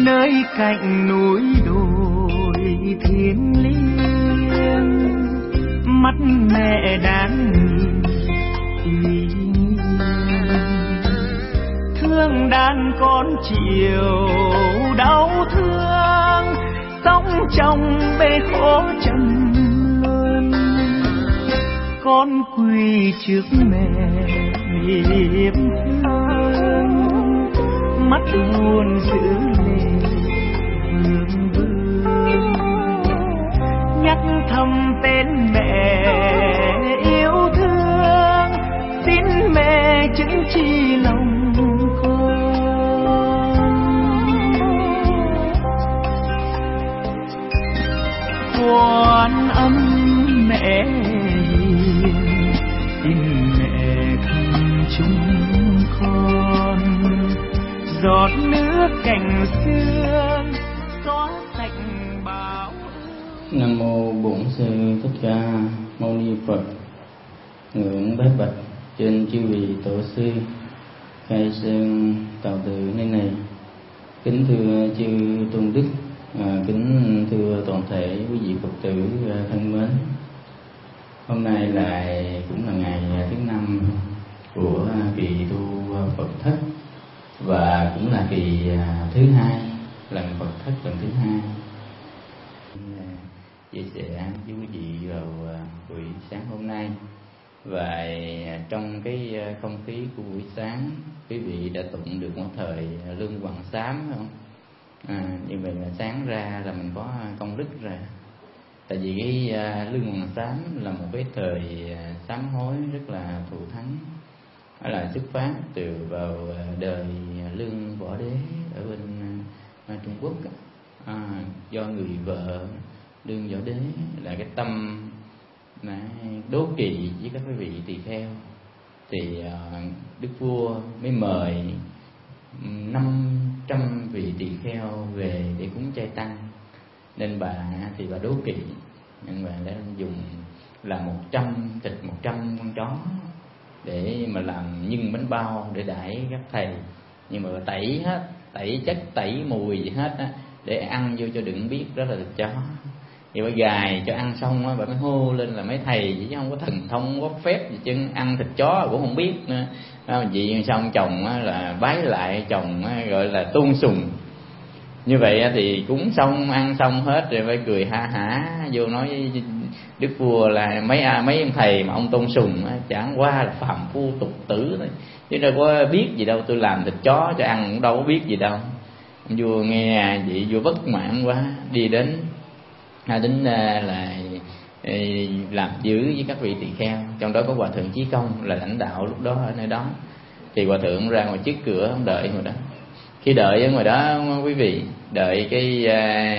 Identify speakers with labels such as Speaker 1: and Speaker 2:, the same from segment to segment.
Speaker 1: nơi cạnh núi đồi thiêng liêng, mắt mẹ đáng nhìn uy nghiêm, thương đàn con chiều đau thương, sống trong bể khổ trầm luân. Con quỳ trước mẹ hiệp thương, mắt buồn giữ lệ vương vương, nhắc thầm tên mẹ yêu thương, xin mẹ chứng chi lòng con. Quan âm mẹ hiền, xin mẹ thương chúng con, giọt nước cành sương xóa sạch bão.
Speaker 2: Nam mô Bổn Sư Thích Ca Mâu Ni Phật. Ngưỡng bái bạch trên chư vị tổ sư khai sơn tạo tự nơi này. Kính thưa chư tôn đức, kính thưa toàn thể quý vị Phật tử thân mến. Hôm nay cũng là ngày thứ 5 của kỳ tu Phật thất, và cũng là kỳ thứ 2 lần Phật thất lần thứ 2. Chia sẻ với quý vị vào buổi sáng hôm nay. Và trong cái không khí của buổi sáng, quý vị đã tụng được một thời lương hoàng sám không? Như vậy là sáng ra là mình có công đức rồi. Tại vì cái lương hoàng sám là một cái thời sám hối rất là thù thắng, đó là xuất phát từ vào đời Lương Võ Đế ở bên Trung Quốc. Do người vợ Lương Võ Đế là cái tâm đố kỵ với các quý vị tỳ kheo, thì đức vua mới mời 500 vị tỳ kheo về để cúng chay tăng. Nên bà đố kỵ, nên bà đã dùng là 100 con chó để mà làm nhân bánh bao để đãi các thầy, nhưng mà tẩy hết, tẩy chất, tẩy mùi gì hết á, để ăn vô cho đừng biết đó là thịt chó. Thì bà gài cho ăn xong á, bà mới hô lên là mấy thầy chứ không có thần thông, không có phép gì chứ, ăn thịt chó cũng không biết nữa. Vậy xong chồng á là bái lại, chồng á gọi là tôn sùng. Như vậy thì cúng xong, ăn xong hết rồi mới cười ha hả vô nói với đức vua là mấy ông thầy mà ông tôn sùng á, chẳng qua là phàm phu tục tử thôi, chứ đâu có biết gì đâu, tôi làm thịt chó cho ăn cũng đâu có biết gì đâu. Ông vua nghe vậy vua bất mãn quá, đi đến là làm dữ với các vị tỳ kheo, trong đó có hòa thượng Chí Công là lãnh đạo lúc đó ở nơi đó. Thì hòa thượng ra ngoài trước cửa ông đợi ngoài đó. Khi đợi ở ngoài đó quý vị, đợi cái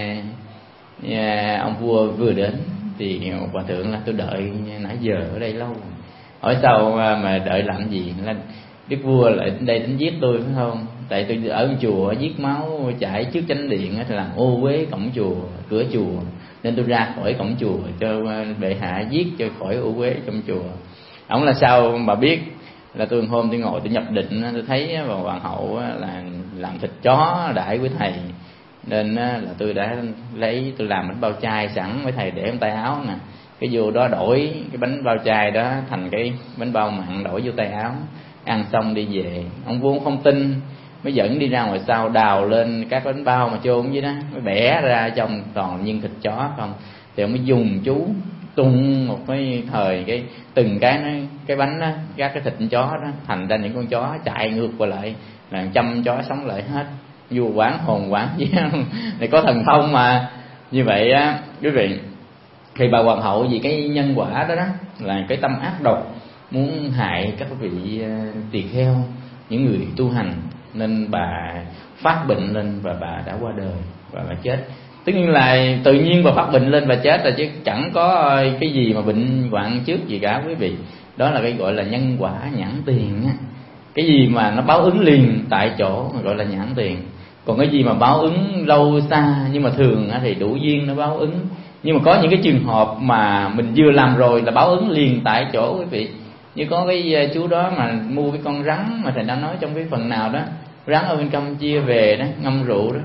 Speaker 2: ông vua vừa đến thì hòa thượng là tôi đợi nãy giờ ở đây lâu. Hỏi sao mà đợi làm gì? Là đức vua lại đến đây đến giết tôi phải không? Tại tôi ở chùa giết máu chảy trước chánh điện thì làm ô uế cổng chùa, cửa chùa, nên tôi ra khỏi cổng chùa cho bệ hạ giết cho khỏi ô uế trong chùa. Ông là sao mà biết? Là tôi hôm tôi ngồi tôi nhập định, tôi thấy vào hoàng hậu là làm thịt chó đãi với thầy, nên là tôi đã tôi làm bánh bao chay sẵn với thầy để trong tay áo nè. Cái vô đó đổi cái bánh bao chay đó thành cái bánh bao mặn, đổi vô tay áo, ăn xong đi về. Ông vua không tin, mới dẫn đi ra ngoài sau đào lên các bánh bao mà chôn dưới đó, mới bẻ ra trong toàn nhân thịt chó không. Thì ông mới dùng chú tung một cái thời từng cái bánh đó, các cái thịt chó đó thành ra những con chó chạy ngược qua lại, là 100 chó sống lại hết. Vua quán hồn quán gì này có thần thông mà. Như vậy á quý vị, khi bà hoàng hậu vì cái nhân quả đó là cái tâm ác độc muốn hại các vị tỳ kheo, những người tu hành, nên bà phát bệnh lên và bà đã qua đời và bà chết. Tất nhiên là tự nhiên bà phát bệnh lên và chết rồi, chứ chẳng có cái gì mà bệnh hoạn trước gì cả quý vị. Đó là cái gọi là nhân quả nhãn tiền á. Cái gì mà nó báo ứng liền tại chỗ gọi là nhãn tiền. Còn cái gì mà báo ứng lâu xa, nhưng mà thường thì đủ duyên nó báo ứng. Nhưng mà có những cái trường hợp mà mình vừa làm rồi là báo ứng liền tại chỗ quý vị. Như có cái chú đó mà mua cái con rắn mà thầy đã nói trong cái phần nào đó, rắn ở bên Campuchia về đó, ngâm rượu đó,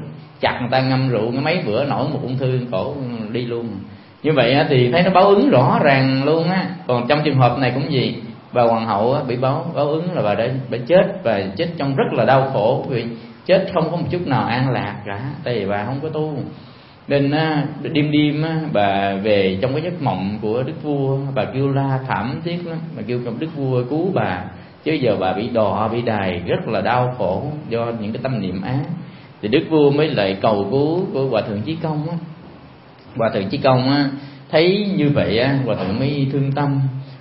Speaker 2: chặt người ta ngâm rượu mấy bữa nổi một ung thư cổ đi luôn. Như vậy thì thấy nó báo ứng rõ ràng luôn á. Còn trong trường hợp này cũng gì, bà hoàng hậu bị báo ứng là bà chết, và chết trong rất là đau khổ, vì chết không có một chút nào an lạc cả, tại vì bà không có tu. Nên đêm đêm bà về trong cái giấc mộng của đức vua, bà kêu la thảm thiết lắm, bà kêu đức vua cứu bà, chứ giờ bà bị đọa bị đày rất là đau khổ do những cái tâm niệm ác. Thì đức vua mới lại cầu cứu của hòa thượng Chí Công á. Hòa thượng Chí Công á thấy như vậy á, hòa thượng mới thương tâm,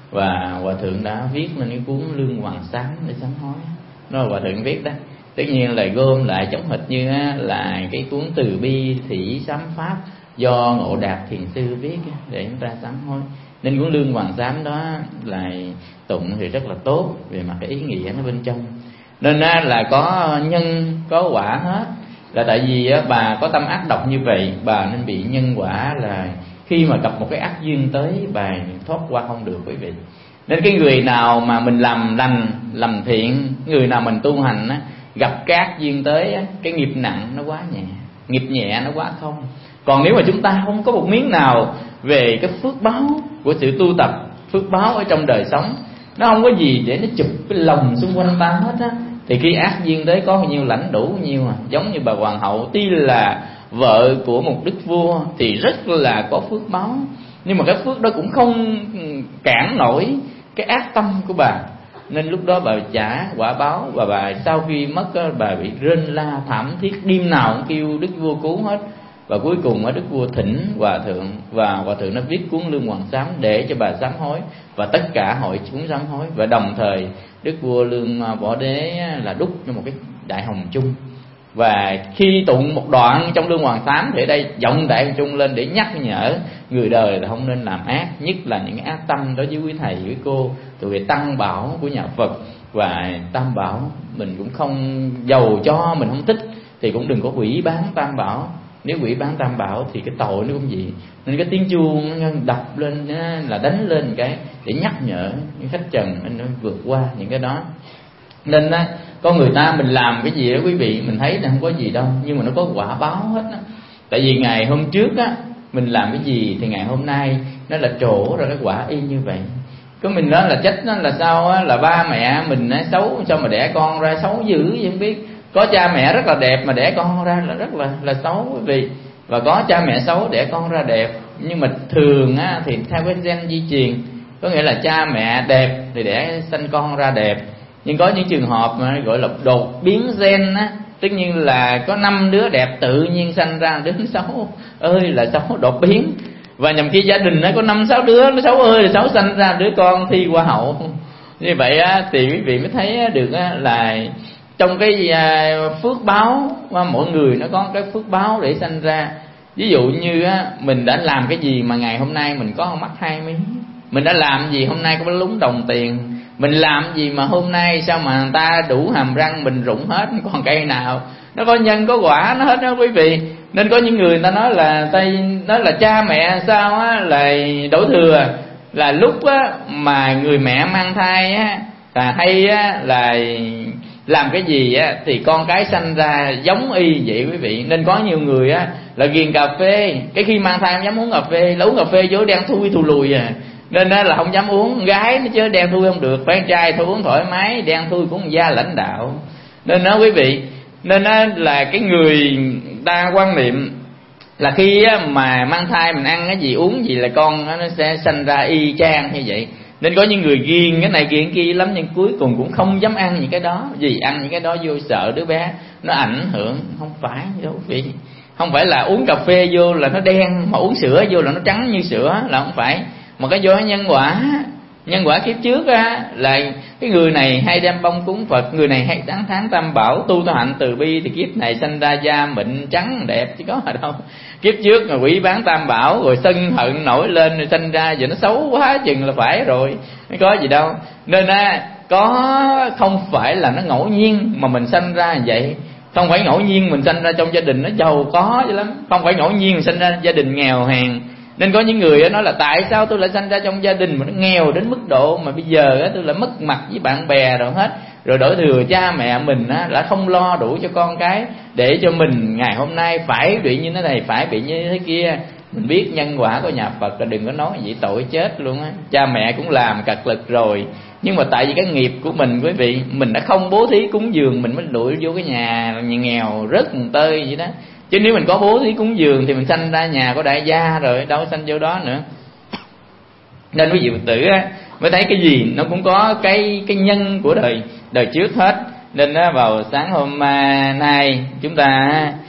Speaker 2: và hòa thượng đã viết lên cái cuốn Lương Hoàng Sám để sám hối. Nó là hòa thượng viết đó, tất nhiên là gom lại giống hệt như là cái cuốn Từ Bi Thủy Sám Pháp do Ngộ Đạt Thiền Sư viết để chúng ta sám hối. Nên cuốn Lương Hoàng Sám đó là tụng thì rất là tốt về mặt cái ý nghĩa nó bên trong. Nên là có nhân có quả hết, là tại vì bà có tâm ác độc như vậy, bà nên bị nhân quả là khi mà gặp một cái ác duyên tới, bà thoát qua không được quý vị. Nên cái người nào mà mình làm lành làm thiện, người nào mình tu hành á, gặp cái ác duyên tới á, cái nghiệp nặng nó quá nhẹ, nghiệp nhẹ nó quá không. Còn nếu mà chúng ta không có một miếng nào về cái phước báo của sự tu tập, phước báo ở trong đời sống, nó không có gì để nó chụp cái lòng xung quanh ta hết á, thì khi ác duyên tới có bao nhiêu lãnh đủ nhiêu à. Giống như bà hoàng hậu, tuy là vợ của một đức vua thì rất là có phước báo, nhưng mà cái phước đó cũng không cản nổi cái ác tâm của bà. Nên lúc đó bà trả quả báo, và bà sau khi mất bà bị rên la thảm thiết, đêm nào cũng kêu đức vua cứu hết. Và cuối cùng đức vua thỉnh hòa thượng, và hòa thượng nó viết cuốn Lương Hoàng Sám để cho bà sám hối, và tất cả hội chúng sám hối. Và đồng thời đức vua Lương Võ Đế là đúc cho một cái đại hồng chung. Và khi tụng một đoạn trong Lương Hoàng Sám thì ở đây giọng đại hồng chung lên để nhắc nhở người đời là không nên làm ác, nhất là những cái ác tâm đối với quý thầy quý cô, từ về tăng bảo của nhà Phật. Và tam bảo mình cũng không, giàu cho mình không thích thì cũng đừng có hủy bán tam bảo. Nếu hủy bán tam bảo thì cái tội nó cũng gì. Nên cái tiếng chuông đập lên là đánh lên cái để nhắc nhở những khách trần nó vượt qua những cái đó. Nên con người ta mình làm cái gì đó quý vị, mình thấy là không có gì đâu, nhưng mà nó có quả báo hết á. Tại vì ngày hôm trước mình làm cái gì thì ngày hôm nay nó là trổ ra cái quả y như vậy. Có mình nói là trách nó là sao là ba mẹ mình xấu, sao mà đẻ con ra xấu dữ vậy không biết. Có cha mẹ rất là đẹp mà đẻ con ra là rất là xấu quý vị. Và có cha mẹ xấu đẻ con ra đẹp. Nhưng mà thường thì theo cái gen di truyền, có nghĩa là cha mẹ đẹp thì đẻ sanh con ra đẹp. Nhưng có những trường hợp mà gọi là đột biến gen tất nhiên là có 5 đứa đẹp tự nhiên sanh ra đứa xấu ơi là xấu đột biến. Và nhầm khi gia đình có 5-6 đứa nó xấu ơi là xấu, sanh ra đứa con thi hoa hậu. Như vậy thì quý vị mới thấy được là trong cái phước báo, mỗi người nó có cái phước báo để sanh ra. Ví dụ như mình đã làm cái gì mà ngày hôm nay mình có mắt hai mí, mình đã làm gì hôm nay có lúng đồng tiền, mình làm gì mà hôm nay sao mà người ta đủ hàm răng mình rụng hết, còn cây nào. Nó có nhân có quả nó hết đó quý vị. Nên có những người ta nói là cha mẹ sao là đổ thừa, là lúc mà người mẹ mang thai là hay là làm cái gì thì con cái sanh ra giống y vậy quý vị. Nên có nhiều người là ghiền cà phê, cái khi mang thai không dám uống cà phê, là uống cà phê vô đen thui thù lùi nên là không dám uống. Gái nó chứ đen thui không được, phải trai thôi uống thoải mái, đen thui cũng gia lãnh đạo. Nên đó quý vị, nên là cái người ta quan niệm là khi mà mang thai mình ăn cái gì uống gì là con nó sẽ sanh ra y chang như vậy. Nên có những người ghiền cái này ghiền kia lắm, nhưng cuối cùng cũng không dám ăn những cái đó. Vì ăn những cái đó vô sợ đứa bé nó ảnh hưởng. Không phải đâu quý vị, không phải là uống cà phê vô là nó đen, mà uống sữa vô là nó trắng như sữa, là không phải. Mà cái do nhân quả. Nhân quả kiếp trước là cái người này hay đem bông cúng Phật, người này hay tháng tam bảo, tu hạnh từ bi, thì kiếp này sanh ra da mịn trắng đẹp chứ có ở đâu. Kiếp trước mà quỷ bán tam bảo rồi sân hận nổi lên rồi sanh ra giờ nó xấu quá chừng là phải rồi, không có gì đâu. Nên có không phải là nó ngẫu nhiên mà mình sanh ra như vậy. Không phải ngẫu nhiên mình sanh ra trong gia đình nó giàu có vậy lắm, không phải ngẫu nhiên mình sanh ra gia đình nghèo hèn. Nên có những người nói là tại sao tôi lại sanh ra trong gia đình mà nó nghèo đến mức độ mà bây giờ tôi lại mất mặt với bạn bè rồi hết. rồi đổ thừa cha mẹ mình á đã không lo đủ cho con cái, để cho mình ngày hôm nay phải bị như thế này, phải bị như thế kia. Mình biết nhân quả của nhà Phật là đừng có nói gì tội chết luôn á. Cha mẹ cũng làm cật lực rồi, nhưng mà tại vì cái nghiệp của mình, quý vị, mình đã không bố thí cúng dường, mình mới đuổi vô cái nhà nghèo rớt một tơi vậy đó. Chứ nếu mình có bố thí cúng dường thì mình sanh ra nhà của đại gia rồi, đâu sanh vô đó nữa. Nên quý vị Phật tử á, mới thấy cái gì nó cũng có cái nhân của đời trước hết. Nên vào sáng hôm nay chúng ta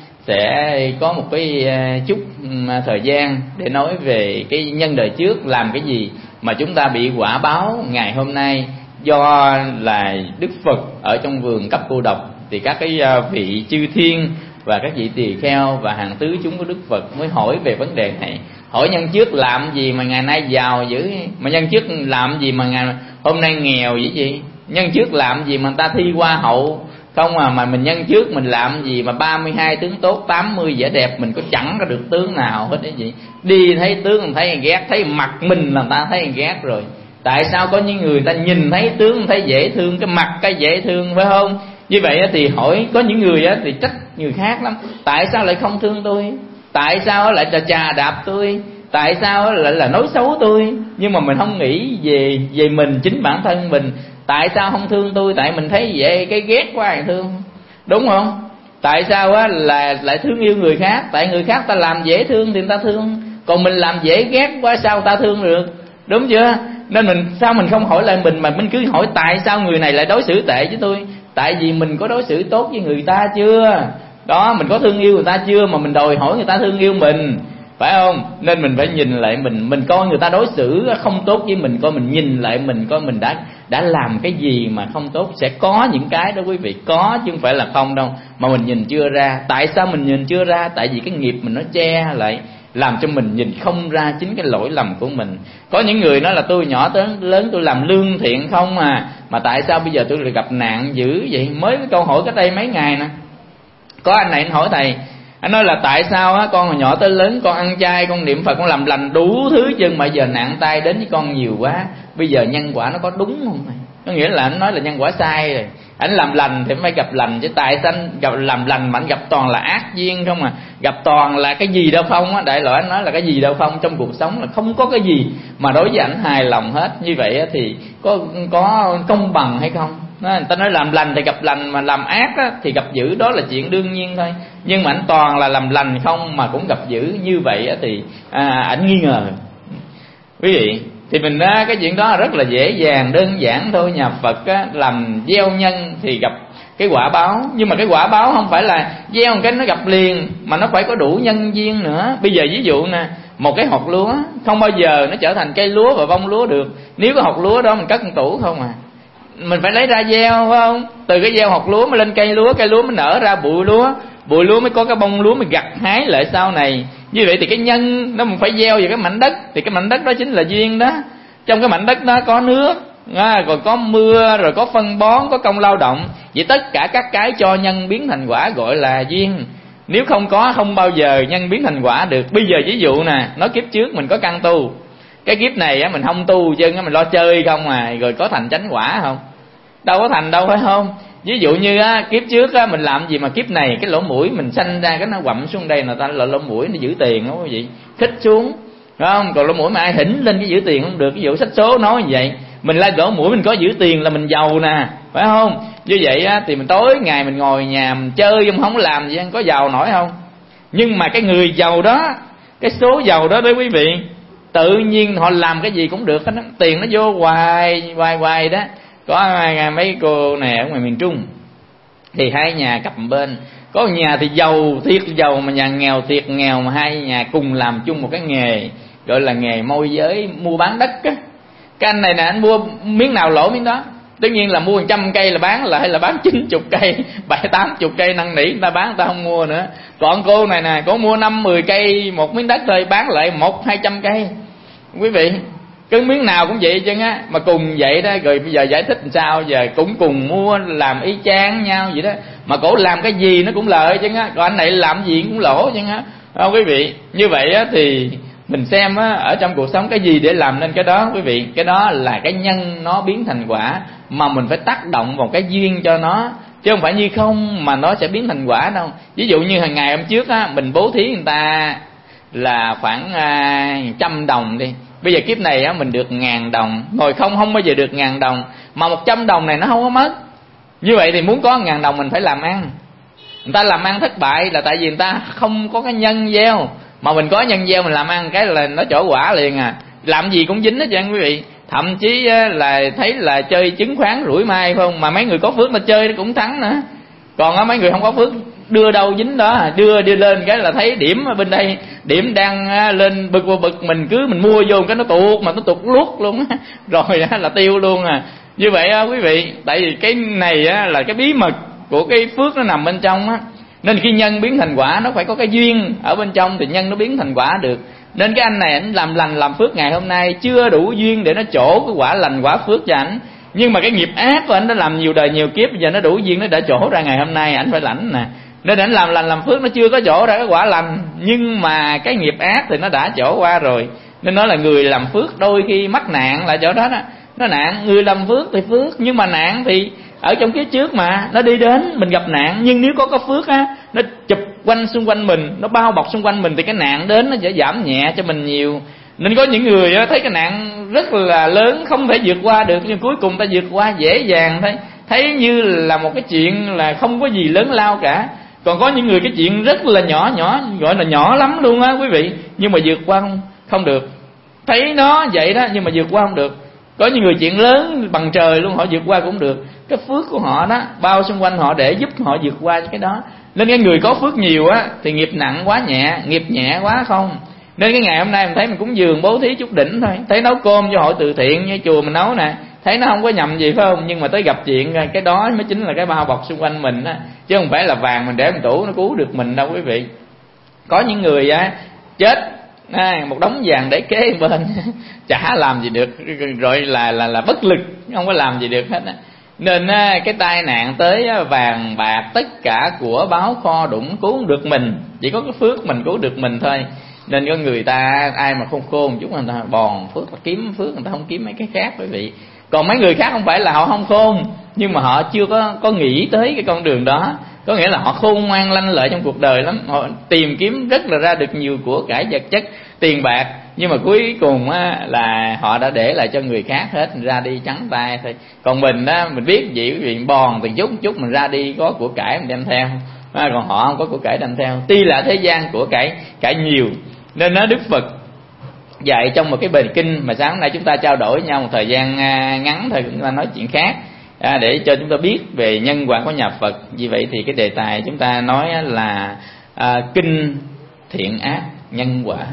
Speaker 2: sẽ có một cái chút thời gian để nói về cái nhân đời trước làm cái gì mà chúng ta bị quả báo ngày hôm nay. Do là Đức Phật ở trong vườn cấp cô độc thì các cái vị chư thiên và các vị tỳ kheo và hàng tứ chúng của Đức Phật mới hỏi về vấn đề này. Hỏi nhân trước làm gì mà ngày nay giàu dữ, mà nhân trước làm gì mà ngày hôm nay nghèo dữ vậy? Nhân trước làm gì mà người ta thi hoa hậu không mà mình nhân trước mình làm gì mà 32 tướng tốt, 80 vẻ đẹp, mình có chẳng có được tướng nào hết đấy gì. Đi thấy tướng mình thấy ghét, thấy mặt mình là người ta thấy ghét rồi. Tại sao có những người ta nhìn thấy tướng thấy dễ thương, cái mặt cái dễ thương, phải không? Như vậy thì hỏi, có những người thì trách người khác lắm. Tại sao lại không thương tôi? Tại sao lại chà đạp tôi? Tại sao lại là nói xấu tôi? Nhưng mà mình không nghĩ về mình, chính bản thân mình. Tại sao không thương tôi? Tại mình thấy vậy cái ghét quá thì thương, đúng không? Tại sao là lại thương yêu người khác? Tại người khác ta làm dễ thương thì người ta thương, còn mình làm dễ ghét quá sao ta thương được, đúng chưa? Nên sao mình không hỏi lại mình mà mình cứ hỏi tại sao người này lại đối xử tệ với tôi? Tại vì mình có đối xử tốt với người ta chưa? Đó, mình có thương yêu người ta chưa mà mình đòi hỏi người ta thương yêu mình, phải không? Nên mình phải nhìn lại mình coi người ta đối xử không tốt với mình, coi mình nhìn lại mình coi mình đã làm cái gì mà không tốt. Sẽ có những cái đó quý vị, có chứ không phải là không đâu, mà mình nhìn chưa ra. Tại sao mình nhìn chưa ra? Tại vì cái nghiệp mình nó che lại, làm cho mình nhìn không ra chính cái lỗi lầm của mình. Có những người nói là tôi nhỏ tới lớn tôi làm lương thiện không mà tại sao bây giờ tôi lại gặp nạn dữ vậy? Mới cái câu hỏi cách đây mấy ngày nè, có anh này anh hỏi thầy, anh nói là tại sao con hồi nhỏ tới lớn con ăn chay, con niệm Phật, con làm lành đủ thứ chân mà giờ nạn tai đến với con nhiều quá, bây giờ nhân quả nó có đúng không thầy? Có nghĩa là anh nói là nhân quả sai rồi. Anh làm lành thì phải gặp lành, chứ tại sao anh gặp làm lành mà anh gặp toàn là ác duyên không gặp toàn là cái gì đâu không đại loại anh nói là cái gì đâu không, trong cuộc sống là không có cái gì mà đối với ảnh hài lòng hết. Như vậy thì có công bằng hay không? Người ta nói làm lành thì gặp lành, mà làm ác thì gặp dữ, đó là chuyện đương nhiên thôi. Nhưng mà anh toàn là làm lành không mà cũng gặp dữ, như vậy thì ảnh nghi ngờ. Quý vị, thì mình cái chuyện đó rất là dễ dàng, đơn giản thôi. Nhà Phật làm gieo nhân thì gặp cái quả báo, nhưng mà cái quả báo không phải là gieo một cái nó gặp liền, mà nó phải có đủ nhân duyên nữa. Bây giờ ví dụ nè, một cái hột lúa không bao giờ nó trở thành cây lúa và bông lúa được nếu cái hột lúa đó mình cất trong tủ không mình phải lấy ra gieo, phải không? Từ cái gieo hột lúa mới lên cây lúa mới nở ra bụi lúa mới có cái bông lúa mới gặt hái lại sau này. Như vậy thì cái nhân nó mình phải gieo vào cái mảnh đất, thì cái mảnh đất đó chính là duyên đó. Trong cái mảnh đất đó có nước, rồi có mưa, rồi có phân bón, có công lao động. Vậy tất cả các cái cho nhân biến thành quả gọi là duyên. Nếu không có, không bao giờ nhân biến thành quả được. Bây giờ ví dụ nè, nói kiếp trước mình có căn tu, cái kiếp này mình không tu chứ mình lo chơi không rồi có thành chánh quả không? Đâu có thành đâu, phải không? Ví dụ như kiếp trước mình làm gì mà kiếp này cái lỗ mũi mình sanh ra cái nó quặm xuống đây, người ta là lỗ mũi nó giữ tiền đó quý vị, khích xuống, phải không? Còn lỗ mũi mà ai hỉnh lên cái giữ tiền không được. Ví dụ sách số nói như vậy, mình la lỗ mũi mình có giữ tiền là mình giàu nè, phải không? Như vậy thì mình tối ngày mình ngồi nhà mình chơi không làm gì, có giàu nổi không? Nhưng mà cái người giàu đó, cái số giàu đó quý vị, tự nhiên họ làm cái gì cũng được hết, tiền nó vô hoài đó. Có mấy cô này ở ngoài miền Trung thì hai nhà cặp bên, có nhà thì giàu thiệt giàu mà nhà nghèo thiệt nghèo, mà hai nhà cùng làm chung một cái nghề gọi là nghề môi giới mua bán đất á. Cái anh này nè, anh mua miếng nào lỗ miếng đó. Tất nhiên là mua 100 cây là bán lại, hay là bán 90 cây 70-80 cây năn nỉ người ta bán, người ta không mua nữa. Còn cô này nè, có mua 5-10 cây một miếng đất thôi, bán lại 100-200 cây. Quý vị, cái miếng nào cũng vậy chứ mà cùng vậy đó. Rồi bây giờ giải thích làm sao? Giờ cũng cùng mua làm y chang nhau vậy đó, mà cổ làm cái gì nó cũng lợi chứ còn anh này làm gì cũng lỗ chứ không quý vị. Như vậy thì Mình xem á, ở trong cuộc sống cái gì để làm nên cái đó quý vị. Cái đó là cái nhân nó biến thành quả, mà mình phải tác động vào cái duyên cho nó, chứ không phải như không mà nó sẽ biến thành quả đâu. Ví dụ như hàng ngày hôm trước á, mình bố thí người ta là khoảng 100 đồng đi. Bây giờ kiếp này á, mình được 1000 đồng. Ngồi không bao giờ được 1000 đồng, mà 100 đồng này nó không có mất. Như vậy thì muốn có 1000 đồng mình phải làm ăn. Người ta làm ăn thất bại là tại vì người ta không có cái nhân gieo, mà mình có nhân gieo mình làm ăn cái là nó trổ quả liền à. Làm gì cũng dính hết trơn quý vị. Thậm chí là thấy là chơi chứng khoán rủi mai phải không, mà mấy người có phước là chơi nó cũng thắng nữa. Còn mấy người không có phước đưa đâu dính đó, đưa lên cái là thấy điểm ở bên đây, điểm đang lên bực mình cứ mình mua vô cái nó tụt, mà nó tụt luốt luôn rồi là tiêu luôn à. Như vậy quý vị, tại vì cái này là cái bí mật của cái phước nó nằm bên trong á. Nên khi nhân biến thành quả nó phải có cái duyên ở bên trong thì nhân nó biến thành quả được. Nên cái anh này ảnh làm lành làm phước ngày hôm nay chưa đủ duyên để nó trổ cái quả lành quả phước cho ảnh, nhưng mà cái nghiệp ác của ảnh đã làm nhiều đời nhiều kiếp, bây giờ nó đủ duyên nó đã trổ ra ngày hôm nay ảnh phải lãnh nè. Nên ảnh làm lành làm phước nó chưa có trổ ra cái quả lành, nhưng mà cái nghiệp ác thì nó đã trổ qua rồi. Nên nói là người làm phước đôi khi mắc nạn là chỗ đó đó. Nó nạn, người làm phước thì phước, nhưng mà nạn thì ở trong kiếp trước mà nó đi đến mình gặp nạn. Nhưng nếu có phước á, nó chụp quanh xung quanh mình, nó bao bọc xung quanh mình thì cái nạn đến nó sẽ giảm nhẹ cho mình nhiều. Nên có những người thấy cái nạn rất là lớn không thể vượt qua được, nhưng cuối cùng ta vượt qua dễ dàng thôi, thấy như là một cái chuyện là không có gì lớn lao cả. Còn có những người cái chuyện rất là nhỏ, gọi là nhỏ lắm luôn á quý vị, nhưng mà vượt qua không được. Thấy nó vậy đó nhưng mà vượt qua không được. Có những người chuyện lớn bằng trời luôn họ vượt qua cũng được. Cái phước của họ đó bao xung quanh họ để giúp họ vượt qua cái đó. Nên cái người có phước nhiều á thì nghiệp nặng quá nhẹ, nghiệp nhẹ quá không. Nên cái ngày hôm nay mình thấy mình cúng dường bố thí chút đỉnh thôi, thấy nấu cơm cho hội từ thiện như chùa mình nấu nè, thấy nó không có nhầm gì phải không, nhưng mà tới gặp chuyện cái đó mới chính là cái bao bọc xung quanh mình á, chứ không phải là vàng mình để mình tủ nó cứu được mình đâu quý vị. Có những người chết một đống vàng để kế bên chả làm gì được, rồi là bất lực, không có làm gì được hết á. Nên cái tai nạn tới vàng bạc tất cả của báo kho đụng cứu không được mình, chỉ có cái phước mình cứu được mình thôi. Nên có người ta ai mà khôn một chút người ta bòn phước là kiếm phước, người ta không kiếm mấy cái khác quý vị. Còn mấy người khác không phải là họ không khôn, nhưng mà họ chưa có nghĩ tới cái con đường đó. Có nghĩa là họ khôn ngoan lanh lợi trong cuộc đời lắm, họ tìm kiếm rất là ra được nhiều của cải vật chất, tiền bạc, nhưng mà cuối cùng là họ đã để lại cho người khác hết, ra đi trắng tay thôi. Còn mình mình biết vậy quý vị, bòn từng chút mình ra đi có của cải mình đem theo, còn họ không có của cải đem theo. Tuy là thế gian của cải nhiều. Nên Đức Phật dạy trong một cái bài kinh mà sáng nay chúng ta trao đổi với nhau một thời gian ngắn thôi, chúng ta nói chuyện khác để cho chúng ta biết về nhân quả của nhà Phật. Vì vậy thì cái đề tài chúng ta nói là kinh thiện ác nhân quả.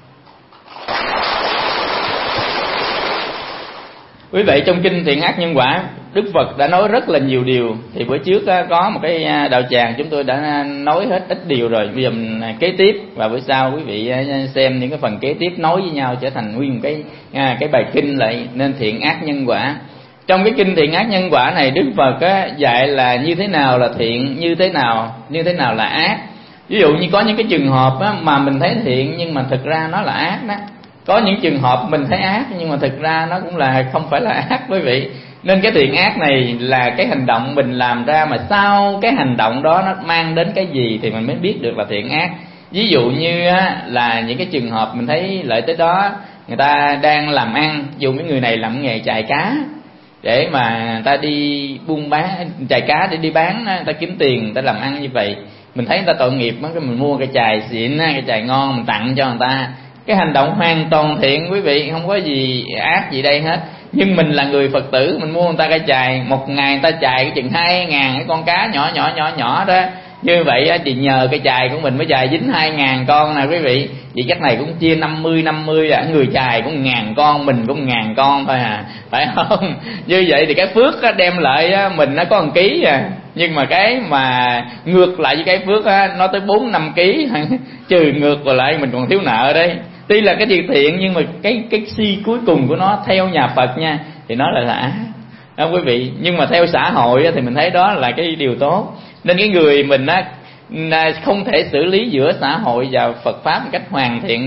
Speaker 2: Quý vị, trong kinh thiện ác nhân quả, Đức Phật đã nói rất là nhiều điều. Thì bữa trước có một cái đạo tràng chúng tôi đã nói hết ít điều rồi. Bây giờ mình kế tiếp, và bữa sau quý vị xem những cái phần kế tiếp nối với nhau trở thành nguyên cái bài kinh lại, nên thiện ác nhân quả. Trong cái kinh thiện ác nhân quả này, Đức Phật dạy là như thế nào là thiện, như thế nào là ác. Ví dụ như có những cái trường hợp mà mình thấy thiện nhưng mà thực ra nó là ác đó. Có những trường hợp mình thấy ác nhưng mà thực ra nó cũng là không phải là ác quý vị. Nên cái thiện ác này là cái hành động mình làm ra, mà sau cái hành động đó nó mang đến cái gì thì mình mới biết được là thiện ác. Ví dụ như là những cái trường hợp mình thấy lợi tới đó, người ta đang làm ăn, dù mấy người này làm nghề chài cá để mà người ta đi buôn bán chài cá để đi bán, người ta kiếm tiền, người ta làm ăn như vậy. Mình thấy người ta tội nghiệp, mình mua cái chài xịn, cái chài ngon mình tặng cho người ta. Cái hành động hoàn toàn thiện quý vị, không có gì ác gì đây hết. Nhưng mình là người Phật tử, mình mua người ta cái chài, một ngày người ta chài cái chừng 2.000 cái con cá nhỏ đó. Như vậy thì nhờ cái chài của mình mới chài dính 2.000 con nè quý vị. Vậy chắc này cũng chia 50 người chài cũng 1.000 con, mình cũng 1.000 con thôi phải không? Như vậy thì cái phước đem lại mình nó có 1 ký nhưng mà cái mà ngược lại với cái phước nó tới 4-5 ký trừ ngược rồi lại mình còn thiếu nợ đấy. Tuy là cái việc thiện nhưng mà cái si cuối cùng của nó theo nhà Phật nha thì nó lại là ác đó quý vị. Nhưng mà theo xã hội thì mình thấy đó là cái điều tốt. Nên cái người mình không thể xử lý giữa xã hội và Phật pháp một cách hoàn thiện được,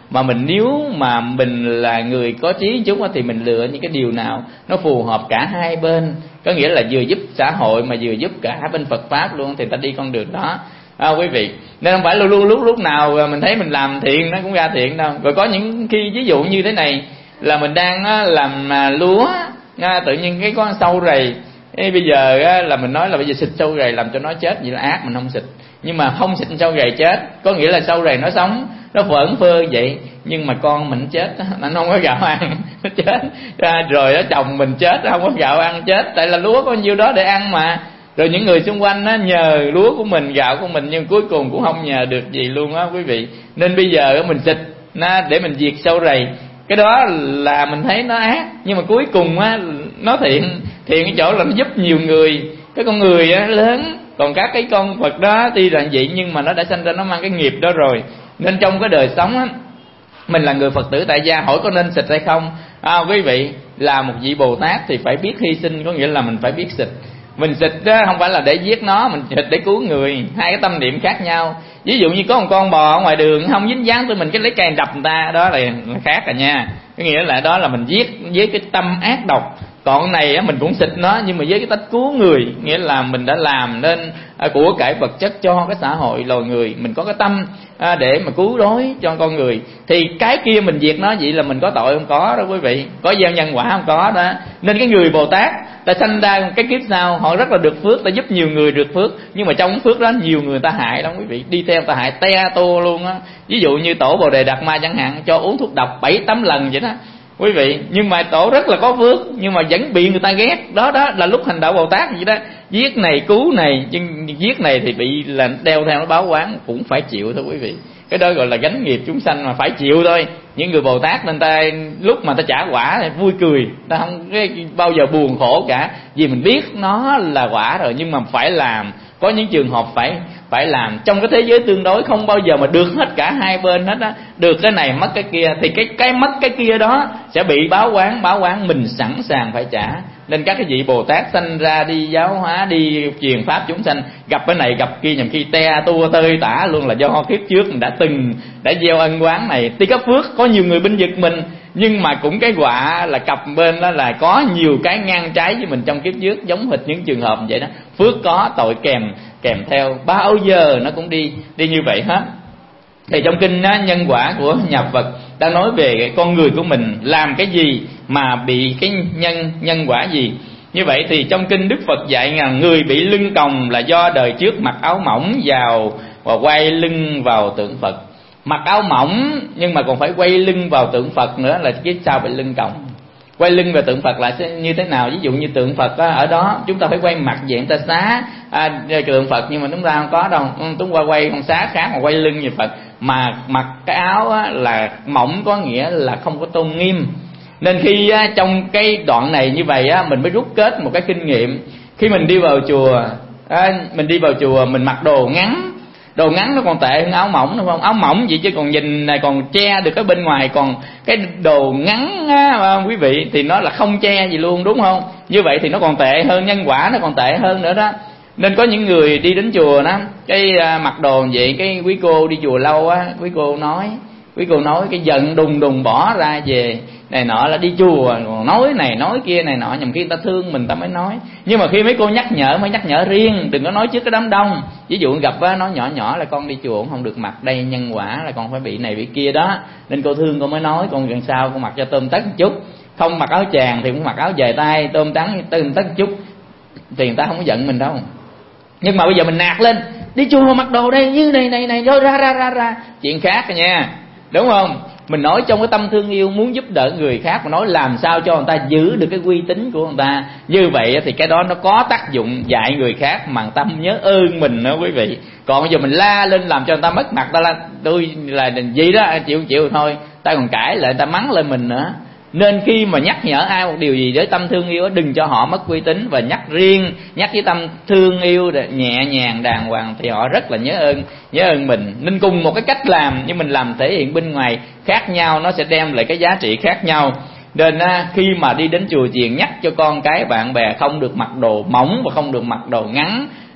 Speaker 2: mà nếu mà mình là người có trí chút thì mình lựa những cái điều nào nó phù hợp cả hai bên, có nghĩa là vừa giúp xã hội mà vừa giúp cả bên Phật pháp luôn, thì ta đi con đường đó. Quý vị, nên không phải luôn lúc nào mình thấy mình làm thiện nó cũng ra thiện đâu. Rồi có những khi ví dụ như thế này, là mình đang làm lúa, tự nhiên cái con sâu rầy, bây giờ là mình nói là bây giờ xịt sâu rầy làm cho nó chết, vậy là ác, mình không xịt. Nhưng mà không xịt sâu rầy chết, có nghĩa là sâu rầy nó sống, nó phởn phơ vậy, nhưng mà con mình chết, nó không có gạo ăn, nó chết. Rồi đó chồng mình chết, không có gạo ăn chết, tại là lúa có nhiêu đó để ăn mà. Rồi những người xung quanh nhờ lúa của mình, gạo của mình, nhưng cuối cùng cũng không nhờ được gì luôn á quý vị. Nên bây giờ mình xịt để mình diệt sâu rầy, cái đó là mình thấy nó ác, nhưng mà cuối cùng nó thiện cái chỗ là nó giúp nhiều người. Cái con người lớn, còn các cái con vật đó tuy là vậy nhưng mà nó đã sanh ra, nó mang cái nghiệp đó rồi. Nên trong cái đời sống mình là người Phật tử tại gia, hỏi có nên xịt hay không? Quý vị, là một vị Bồ Tát thì phải biết hy sinh, có nghĩa là mình phải biết xịt. Mình xịt đó không phải là để giết nó, mình xịt để cứu người, hai cái tâm niệm khác nhau. Ví dụ như có một con bò ở ngoài đường không dính dáng tới mình, cái lấy cây đập người ta, đó là khác rồi nha. Có nghĩa là đó là mình giết với cái tâm ác độc. Còn này mình cũng xịt nó, nhưng mà với cái tách cứu người, nghĩa là mình đã làm nên của cải vật chất cho cái xã hội loài người, mình có cái tâm để mà cứu rỗi cho con người. Thì cái kia mình diệt nó, vậy là mình có tội không? Có đó quý vị. Có gieo nhân quả không? Có đó. Nên cái người Bồ Tát ta sanh ra cái kiếp sau họ rất là được phước, ta giúp nhiều người được phước, nhưng mà trong phước đó nhiều người ta hại lắm quý vị, đi theo ta hại te tô luôn á. Ví dụ như tổ Bồ Đề Đạt Ma chẳng hạn, cho uống thuốc độc 7-8 lần vậy đó quý vị, nhưng mà tổ rất là có phước, nhưng mà vẫn bị người ta ghét. Đó là lúc hành đạo Bồ Tát vậy đó, giết này cứu này, nhưng giết này thì bị là đeo theo nó báo oán, cũng phải chịu thôi quý vị. Cái đó gọi là gánh nghiệp chúng sanh mà phải chịu thôi. Những người Bồ Tát nên ta lúc mà ta trả quả thì vui cười, ta không bao giờ buồn khổ cả, vì mình biết nó là quả rồi, nhưng mà phải làm. Có những trường hợp phải làm. Trong cái thế giới tương đối không bao giờ mà được hết cả hai bên hết á, được cái này mất cái kia, thì cái mất cái kia đó sẽ bị báo oán mình sẵn sàng phải trả. Nên các cái vị Bồ Tát sanh ra đi giáo hóa, đi truyền pháp chúng sanh, gặp cái này gặp kia, nhằm khi te tua tơi tả luôn, là do kiếp trước mình đã gieo ân oán này. Tuy có phước, có nhiều người binh vực mình, nhưng mà cũng cái quả là cặp bên đó là có nhiều cái ngang trái với mình trong kiếp trước, giống hệt những trường hợp vậy đó. Phước có, tội kèm theo, bao giờ nó cũng đi như vậy hết. Thì trong kinh nhân quả của nhà Phật đang nói về cái con người của mình làm cái gì mà bị cái nhân quả gì. Như vậy thì trong kinh Đức Phật dạy rằng người bị lưng còng là do đời trước mặc áo mỏng vào và quay lưng vào tượng Phật. Mặc áo mỏng nhưng mà còn phải quay lưng vào tượng Phật nữa, là cái sao bị lưng còng. Quay lưng vào tượng Phật là như thế nào? Ví dụ như tượng Phật ở đó chúng ta phải quay mặt dạng ta xá tượng Phật, nhưng mà chúng ta không có đâu, chúng ta quay con xá khác mà quay lưng như Phật. Mà mặc cái áo là mỏng có nghĩa là không có tôn nghiêm. Nên khi trong cái đoạn này như vậy mình mới rút kết một cái kinh nghiệm. Khi mình đi vào chùa, mình mặc đồ ngắn nó còn tệ hơn áo mỏng, đúng không? Áo mỏng vậy chứ còn nhìn này còn che được cái bên ngoài, còn cái đồ ngắn quý vị thì nó là không che gì luôn, đúng không? Như vậy thì nó còn tệ hơn, nhân quả nó còn tệ hơn nữa đó. Nên có những người đi đến chùa đó, cái mặc đồ vậy, cái quý cô đi chùa lâu á, quý cô nói cái giận đùng bỏ ra về này nọ, là đi chùa còn nói này nói kia này nọ, nhằm khi người ta thương mình ta mới nói. Nhưng mà khi mấy cô nhắc nhở riêng, đừng có nói trước cái đám đông. Ví dụ gặp nói nhỏ là con đi chùa cũng không được mặc đây, nhân quả là con phải bị này bị kia đó, nên cô thương con mới nói. Con gần sau con mặc cho tôm tất một chút, không mặc áo chàng thì cũng mặc áo dài tay tôm tất một chút, thì người ta không có giận mình đâu. Nhưng mà bây giờ mình nạt lên, đi chùa mặc đồ đây như này rồi ra chuyện khác rồi nha, đúng không? Mình nói trong cái tâm thương yêu, muốn giúp đỡ người khác, mà nói làm sao cho người ta giữ được cái uy tín của người ta. Như vậy thì cái đó nó có tác dụng dạy người khác mà người ta không nhớ ơn mình nữa quý vị. Còn bây giờ mình la lên làm cho người ta mất mặt, tôi là gì đó chịu thôi, ta còn cãi lại, người ta mắng lên mình nữa. Nên khi mà nhắc nhở ai một điều gì với tâm thương yêu, đừng cho họ mất uy tín, và nhắc với tâm thương yêu nhẹ nhàng đàng hoàng thì họ rất là nhớ ơn mình. Nên cùng một cái cách làm nhưng mình làm thể hiện bên ngoài khác nhau, nó sẽ đem lại cái giá trị khác nhau. Nên khi mà đi đến chùa chiền nhắc cho con cái bạn bè không được mặc đồ mỏng và không được mặc đồ ngắn,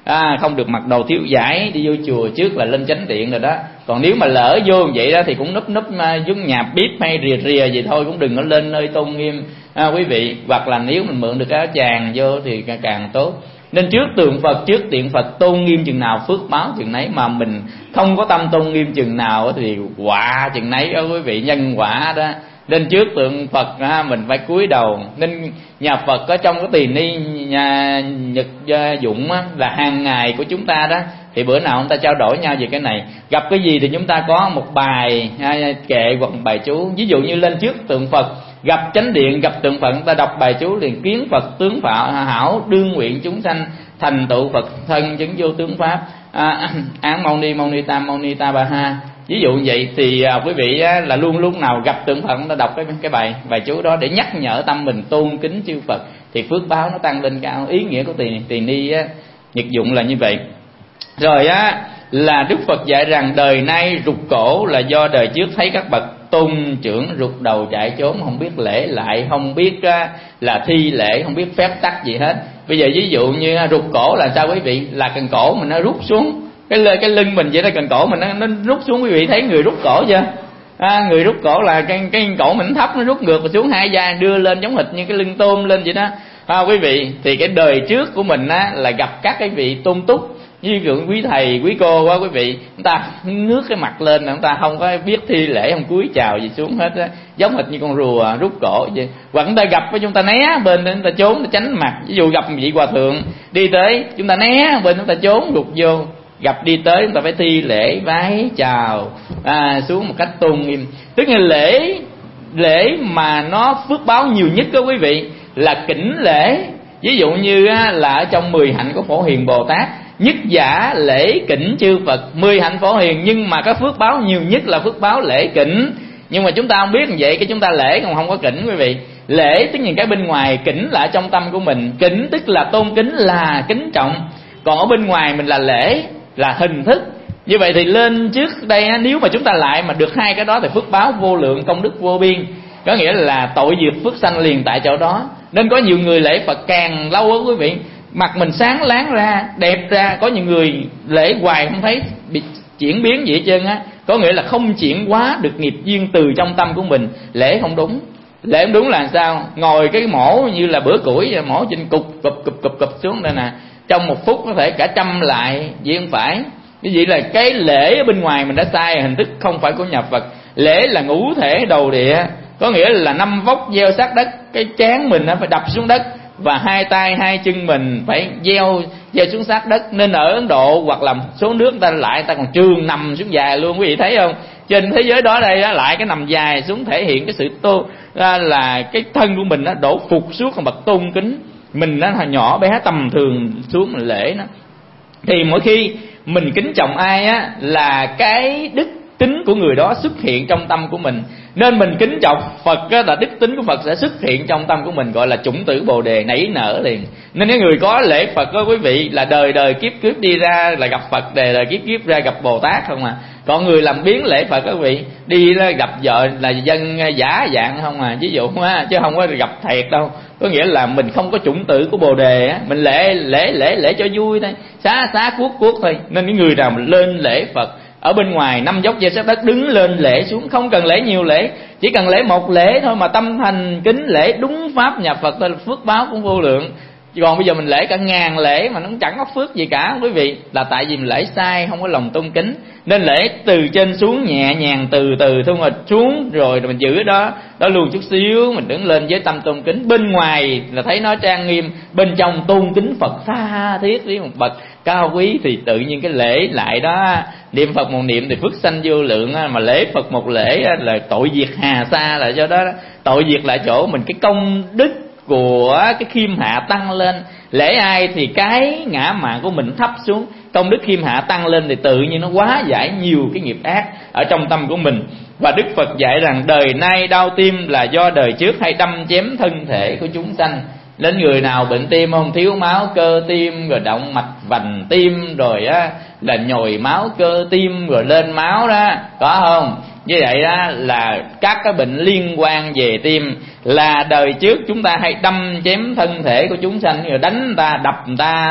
Speaker 2: không được mặc đồ thiếu vải, đi vô chùa trước là lên chánh điện rồi đó. Còn nếu mà lỡ vô vậy đó thì cũng núp giống nhà bếp hay rìa vậy thôi, cũng đừng có lên nơi tôn nghiêm quý vị. Hoặc là nếu mình mượn được cái áo chàng vô thì càng tốt. Nên trước tượng Phật, trước điện Phật tôn nghiêm chừng nào phước báo chừng nấy, mà mình không có tâm tôn nghiêm chừng nào thì quả chừng nấy đó quý vị, nhân quả đó. Nên trước tượng Phật mình phải cúi đầu. Nên nhà Phật có trong cái tỳ ni nhà Nhật dụng là hàng ngày của chúng ta đó, thì bữa nào chúng ta trao đổi nhau về cái này. Gặp cái gì thì chúng ta có một bài kệ hoặc một bài chú. Ví dụ như lên trước tượng Phật, gặp chánh điện, gặp tượng Phật, ta đọc bài chú liền: kiến Phật tướng hảo, đương nguyện chúng sanh thành tựu Phật thân chứng vô tướng pháp. Án mâu ni, mâu ni tam, mâu ni ta bà ha. Ví dụ như vậy thì quý vị là luôn lúc nào gặp tượng Phật ta đọc cái bài chú đó để nhắc nhở tâm mình tôn kính chư Phật, thì phước báo nó tăng lên cao. Ý nghĩa của tỳ ni Nhật dụng là như vậy. Rồi là Đức Phật dạy rằng đời nay rụt cổ là do đời trước thấy các bậc tôn trưởng rụt đầu chạy trốn, không biết lễ lại, không biết là thi lễ, không biết phép tắc gì hết. Bây giờ ví dụ như rụt cổ là sao quý vị? Là cần cổ mình nó rút xuống, cái lưng mình vậy đó, cần cổ mình nó rút xuống. Quý vị thấy người rút cổ chưa? Người rút cổ là cái cổ mình thấp, nó rút ngược xuống, hai vai đưa lên giống hệt như cái lưng tôm lên vậy đó. Quý vị, thì cái đời trước của mình là gặp các cái vị tôn túc, như dụ quý thầy quý cô quá quý vị, chúng ta ngước cái mặt lên, chúng ta không có biết thi lễ, không cúi chào gì xuống hết á, giống hệt như con rùa rút cổ vậy. Hoặc chúng ta gặp với chúng ta né bên, chúng ta trốn, chúng ta tránh mặt. Ví dụ gặp vị hòa thượng đi tới, chúng ta né bên, chúng ta trốn rụt vô. Gặp đi tới chúng ta phải thi lễ vái chào xuống một cách tôn nghiêm. Tức là lễ mà nó phước báo nhiều nhất đó quý vị là kính lễ. Ví dụ như là ở trong 10 hạnh của Phổ Hiền Bồ Tát, nhất giả lễ kính chư Phật. 10 hạnh Phổ Hiền nhưng mà cái phước báo nhiều nhất là phước báo lễ kính. Nhưng mà chúng ta không biết như vậy, cái chúng ta lễ còn không có kính quý vị. Lễ tức là cái bên ngoài, kính là ở trong tâm của mình. Kính tức là tôn kính, là kính trọng. Còn ở bên ngoài mình là lễ, là hình thức. Như vậy thì lên trước đây nếu mà chúng ta lại mà được hai cái đó thì phước báo vô lượng, công đức vô biên. Có nghĩa là tội diệt phước sanh liền tại chỗ đó. Nên có nhiều người lễ Phật càng lâu á quý vị, mặt mình sáng láng ra, đẹp ra. Có nhiều người lễ hoài không thấy bị chuyển biến gì hết trơn á. Có nghĩa là không chuyển hóa được nghiệp duyên từ trong tâm của mình. Lễ không đúng. Lễ không đúng là sao? Ngồi cái mổ như là bữa củi, mổ trên cục xuống đây nè, trong một phút có thể cả 100 lại, vậy không phải. Cái gì là cái lễ ở bên ngoài mình đã sai, hình thức không phải của nhà Phật. Lễ là ngũ thể đầu địa, có nghĩa là 5 vóc gieo sát đất, cái trán mình nó phải đập xuống đất, và hai tay hai chân mình phải gieo xuống sát đất. Nên ở Ấn Độ hoặc là số nước ta lại, ta còn trường nằm xuống dài luôn, quý vị thấy không? Trên thế giới đó đây lại cái nằm dài xuống thể hiện cái sự là cái thân của mình nó đổ phục xuống con bậc tôn kính. Mình nó nhỏ bé tầm thường xuống mình lễ nó. Thì mỗi khi mình kính trọng ai là cái đức tính của người đó xuất hiện trong tâm của mình. Nên mình kính trọng Phật là đức tính của Phật sẽ xuất hiện trong tâm của mình, gọi là chủng tử Bồ đề nảy nở liền. Nên cái người có lễ Phật đó quý vị là đời đời kiếp kiếp đi ra là gặp Phật, đời kiếp kiếp ra gặp Bồ Tát không à. Còn người làm biến lễ Phật đó quý vị, đi ra gặp vợ là dân giả dạng không à, ví dụ chứ không có gặp thiệt đâu. Có nghĩa là mình không có chủng tử của Bồ đề á, mình lễ cho vui thôi, xá cuốc thôi. Nên những người nào lên lễ Phật ở bên ngoài 5 vóc gieo sát đất, đứng lên lễ xuống, không cần lễ nhiều lễ, chỉ cần lễ một lễ thôi mà tâm thành kính lễ đúng pháp nhà Phật thôi, phước báo cũng vô lượng. Còn bây giờ mình lễ cả ngàn lễ mà nó chẳng có phước gì cả quý vị, là tại vì mình lễ sai, không có lòng tôn kính. Nên lễ từ trên xuống nhẹ nhàng từ từ thôi, mà xuống rồi mình giữ đó luôn chút xíu, mình đứng lên với tâm tôn kính. Bên ngoài là thấy nó trang nghiêm, bên trong tôn kính Phật tha thiết với một bậc cao quý, thì tự nhiên cái lễ lại đó, niệm Phật một niệm thì phước sanh vô lượng. Mà lễ Phật một lễ là tội diệt hà sa, là do đó tội diệt lại chỗ mình cái công đức của cái khiêm hạ tăng lên. Lễ ai thì cái ngã mạn của mình thấp xuống, công đức khiêm hạ tăng lên thì tự nhiên nó hóa giải nhiều cái nghiệp ác ở trong tâm của mình. Và Đức Phật dạy rằng đời nay đau tim là do đời trước hay đâm chém thân thể của chúng sanh. Đến người nào bệnh tim không, thiếu máu cơ tim, rồi động mạch vành tim, rồi là nhồi máu cơ tim, rồi lên máu đó, có không? Như vậy là các cái bệnh liên quan về tim là đời trước chúng ta hay đâm chém thân thể của chúng sanh, rồi đánh ta, đập ta,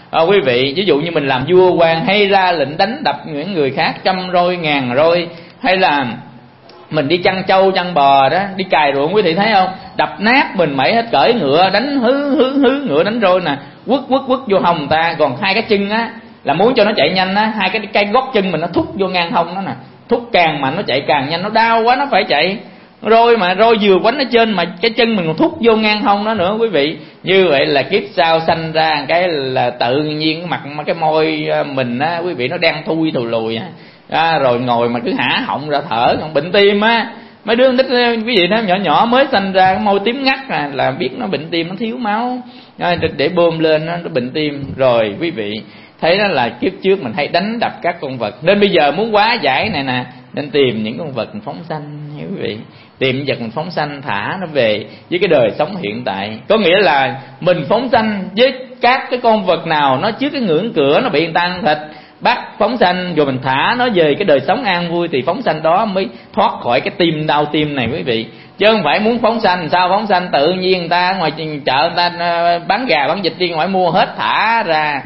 Speaker 2: Quý vị, ví dụ như mình làm vua quan hay ra lệnh đánh đập những người khác 100 roi 1000 roi, hay là mình đi chăn trâu chăn bò đó, đi cày ruộng, quý vị thấy không, đập nát mình mẩy hết, cởi ngựa đánh hứ ngựa đánh roi nè, quất vô hông người ta. Còn hai cái chân á là muốn cho nó chạy nhanh á, hai cái gót chân mình nó thúc vô ngang hông nó nè, thúc càng mạnh nó chạy càng nhanh, nó đau quá nó phải chạy. Roi mà roi vừa quánh ở trên mà cái chân mình còn thúc vô ngang hông nó nữa quý vị. Như vậy là kiếp sau sanh ra cái là tự nhiên cái mặt cái môi mình á quý vị nó đen thui thù lùi rồi ngồi mà cứ hả họng ra thở, còn bệnh tim á. Mấy đứa nít quý vị đó nhỏ mới sanh ra cái môi tím ngắt là biết nó bệnh tim, nó thiếu máu để bơm lên nó bệnh tim. Rồi quý vị thấy đó là kiếp trước mình hay đánh đập các con vật, nên bây giờ muốn hóa giải này nè, nên tìm những con vật phóng sanh nha quý vị. Tìm vật mình phóng sanh thả nó về với cái đời sống hiện tại. Có nghĩa là mình phóng sanh với các cái con vật nào nó trước cái ngưỡng cửa nó bị người ta ăn thịt, bắt phóng sanh rồi mình thả nó về cái đời sống an vui, thì phóng sanh đó mới thoát khỏi cái tim đau tim này quý vị. Chứ không phải muốn phóng sanh sao phóng sanh, tự nhiên người ta ngoài chợ người ta bán gà bán vịt đi ngoài mua hết thả ra,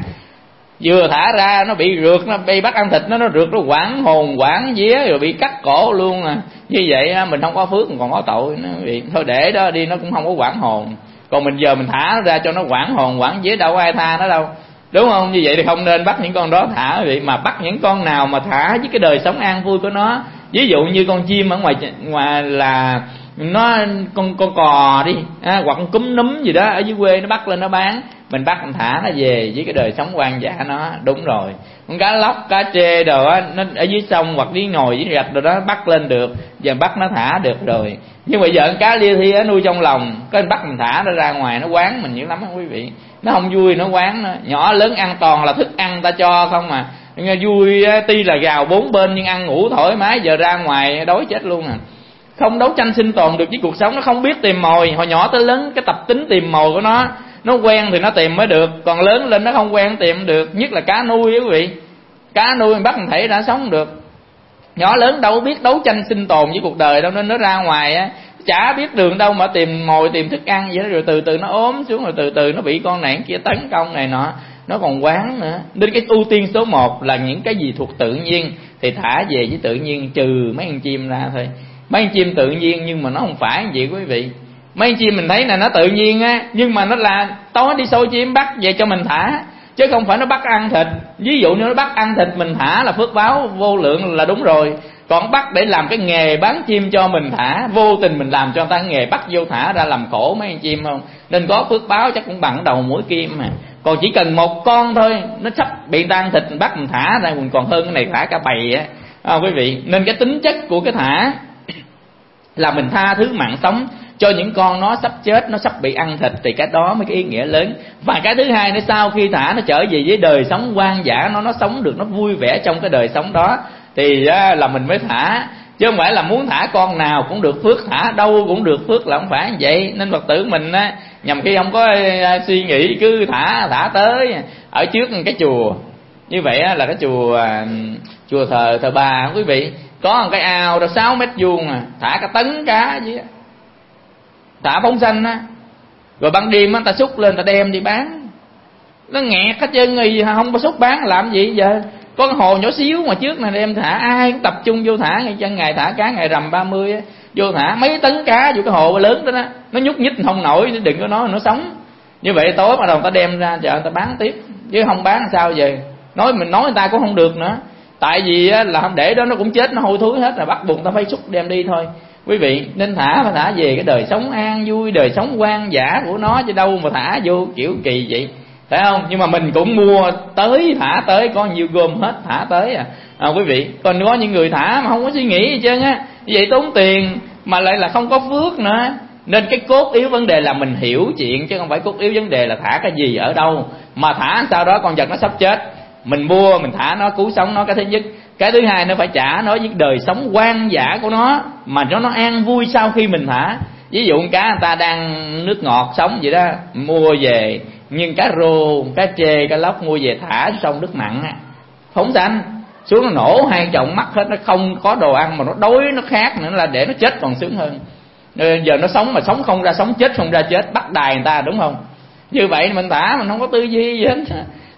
Speaker 2: vừa thả ra nó bị rượt, nó bị bắt ăn thịt, nó rượt, nó quảng hồn quảng vía rồi bị cắt cổ luôn Như vậy mình không có phước còn có tội nó bị. Thôi để đó đi, nó cũng không có quảng hồn. Còn mình giờ mình thả nó ra cho nó quảng hồn quảng vía, đâu có ai tha nó đâu, đúng không? Như vậy thì không nên bắt những con đó thả quý vị, mà bắt những con nào mà thả với cái đời sống an vui của nó. Ví dụ như con chim ở ngoài là nó con cò đi hoặc con cúm núm gì đó ở dưới quê nó bắt lên nó bán, mình bắt mình thả nó về với cái đời sống hoang dã nó. Đúng rồi, con cá lóc cá trê đồ á, nó ở dưới sông hoặc dưới nồi dưới rạch rồi đó bắt lên được, giờ bắt nó thả được rồi. Nhưng bây giờ con cá lia thia nuôi trong lòng, cái bắt mình thả nó ra ngoài nó quán mình dữ lắm đó quý vị. Nó không vui nó quán nó. Nhỏ lớn ăn toàn là thức ăn ta cho không mà. Nghe vui tuy là gào bốn bên nhưng ăn ngủ thoải mái, giờ ra ngoài đói chết luôn Không đấu tranh sinh tồn được với cuộc sống, nó không biết tìm mồi. Hồi nhỏ tới lớn cái tập tính tìm mồi của nó quen thì nó tìm mới được, còn lớn lên nó không quen tìm được. Nhất là cá nuôi quý vị, cá nuôi mình bắt mình thể đã sống được. Nhỏ lớn đâu biết đấu tranh sinh tồn với cuộc đời đâu, nên nó ra ngoài chả biết đường đâu mà tìm mồi tìm thức ăn vậy đó. Rồi từ từ nó ốm xuống, rồi từ từ nó bị con này kia tấn công này nọ, nó còn quán nữa. Nên cái ưu tiên số 1 là những cái gì thuộc tự nhiên thì thả về với tự nhiên, trừ mấy con chim ra thôi. Mấy con chim tự nhiên nhưng mà nó không phải vậy quý vị. Mấy con chim mình thấy là nó tự nhiên nhưng mà nó là tối đi sôi chim bắt về cho mình thả, chứ không phải nó bắt ăn thịt. Ví dụ như nó bắt ăn thịt mình thả là phước báo vô lượng là đúng rồi. Còn bắt để làm cái nghề bán chim cho mình thả, vô tình mình làm cho người ta nghề bắt vô thả ra làm khổ mấy con chim không. Nên có phước báo chắc cũng bằng đầu mũi kim mà. Còn chỉ cần một con thôi, nó sắp bị người ta ăn thịt mình bắt mình thả ra còn hơn cái này thả cả bầy quý vị. Nên cái tính chất của cái thả là mình tha thứ mạng sống cho những con nó sắp chết, nó sắp bị ăn thịt, thì cái đó mới cái ý nghĩa lớn. Và cái thứ hai nữa, sau khi thả nó trở về với đời sống hoang dã, nó sống được, nó vui vẻ trong cái đời sống đó thì là mình mới thả. Chứ không phải là muốn thả con nào cũng được phước, thả đâu cũng được phước, là không phải như vậy. Nên Phật tử mình nhằm khi không có suy nghĩ cứ thả tới. Ở trước cái chùa như vậy là cái chùa thờ Bà quý vị, có một cái ao đó 6 mét vuông thả cả tấn cá chứ, thả phóng sanh rồi ban đêm ta xúc lên ta đem đi bán, nó nghẹt hết trơn rồi không có xúc bán làm gì giờ. Có cái hồ nhỏ xíu mà trước này đem thả, ai cũng tập trung vô thả ngay chân ngày thả cá ngày rằm 30 vô thả mấy tấn cá vô cái hồ lớn đó nó nhúc nhích không nổi, đừng có nói nó sống. Như vậy tối bắt đầu ta đem ra chợ ta bán tiếp, chứ không bán sao về. Mình nói người ta cũng không được nữa, tại vì là không để đó nó cũng chết, nó hôi thối hết rồi, bắt buộc ta phải xúc đem đi thôi quý vị. Nên phải thả về cái đời sống an vui, đời sống hoang dã của nó, chứ đâu mà thả vô kiểu kỳ vậy, phải không? Nhưng mà mình cũng mua tới thả tới, có nhiều gom hết thả tới quý vị. Còn có những người thả mà không có suy nghĩ gì trơn vậy tốn tiền mà lại là không có phước nữa. Nên cái cốt yếu vấn đề là mình hiểu chuyện, chứ không phải cốt yếu vấn đề là thả cái gì ở đâu. Mà thả sau đó con vật nó sắp chết, mình mua mình thả nó cứu sống nó, cái thứ nhất. Cái thứ hai nó phải trả nó với đời sống hoang dã của nó, mà nó an vui sau khi mình thả. Ví dụ cá người ta đang nước ngọt sống vậy đó, mua về, nhưng cá rô, cá trê, cá lóc mua về thả xong nước mặn phóng sanh xuống, nó nổ hai chồng mắt hết, nó không có đồ ăn mà nó đói nó khát nữa, là để nó chết còn sướng hơn. Giờ nó sống mà sống không ra sống, chết không ra chết, bắt đài người ta, đúng không? Như vậy mình thả mình không có tư duy gì hết.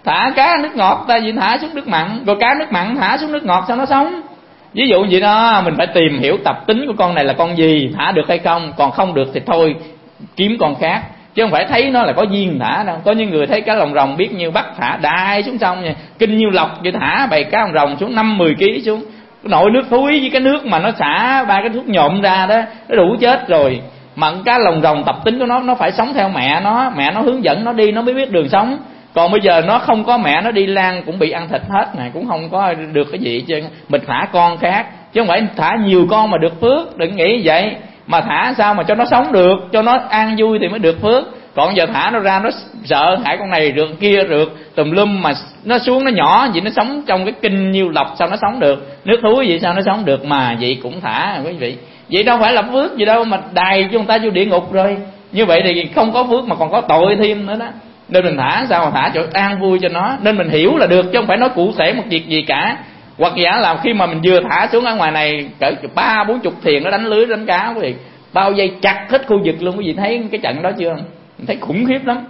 Speaker 2: thả cá nước ngọt ta gì thả xuống nước mặn, rồi cá nước mặn thả xuống nước ngọt sao nó sống? Ví dụ vậy đó, mình phải tìm hiểu tập tính của con này là con gì, thả được hay không, còn không được thì thôi kiếm con khác, chứ không phải thấy nó là có duyên thả đâu. Có những người thấy cá lồng rồng biết nhiêu bắt thả đai xuống sông nha, kinh nhiêu lọc vậy thả bầy cá lồng rồng xuống 50-10 kg xuống, nội nước thúi với cái nước mà nó xả 3 cái thuốc nhộm ra đó, nó đủ chết rồi. Mà cá lồng rồng tập tính của nó phải sống theo mẹ nó hướng dẫn nó đi nó mới biết đường sống. Còn bây giờ nó không có mẹ, nó đi lang cũng bị ăn thịt hết này, cũng không có được cái gì chứ. Mình thả con khác chứ không phải thả nhiều con mà được phước, đừng nghĩ vậy. Mà thả sao mà cho nó sống được, cho nó an vui thì mới được phước. Còn giờ thả nó ra nó sợ hãi con này rượt kia rượt tùm lum, mà nó xuống nó nhỏ vậy, nó sống trong cái kinh nhiêu lọc sao nó sống được, nước thúi vậy sao nó sống được, mà vậy cũng thả quý vị. Vậy đâu phải là phước gì đâu mà đày cho người ta vô địa ngục rồi. Như vậy thì không có phước mà còn có tội thêm nữa đó. Nên mình thả sao mà thả chỗ an vui cho nó. Nên mình hiểu là được chứ không phải nói cụ thể một việc gì cả. Hoặc giả là khi mà mình vừa thả xuống ở ngoài này cỡ 30-40 thuyền nó đánh lưới đánh cá quý vị, bao dây chặt hết khu vực luôn. Quý vị thấy cái trận đó chưa? Mình thấy khủng khiếp lắm.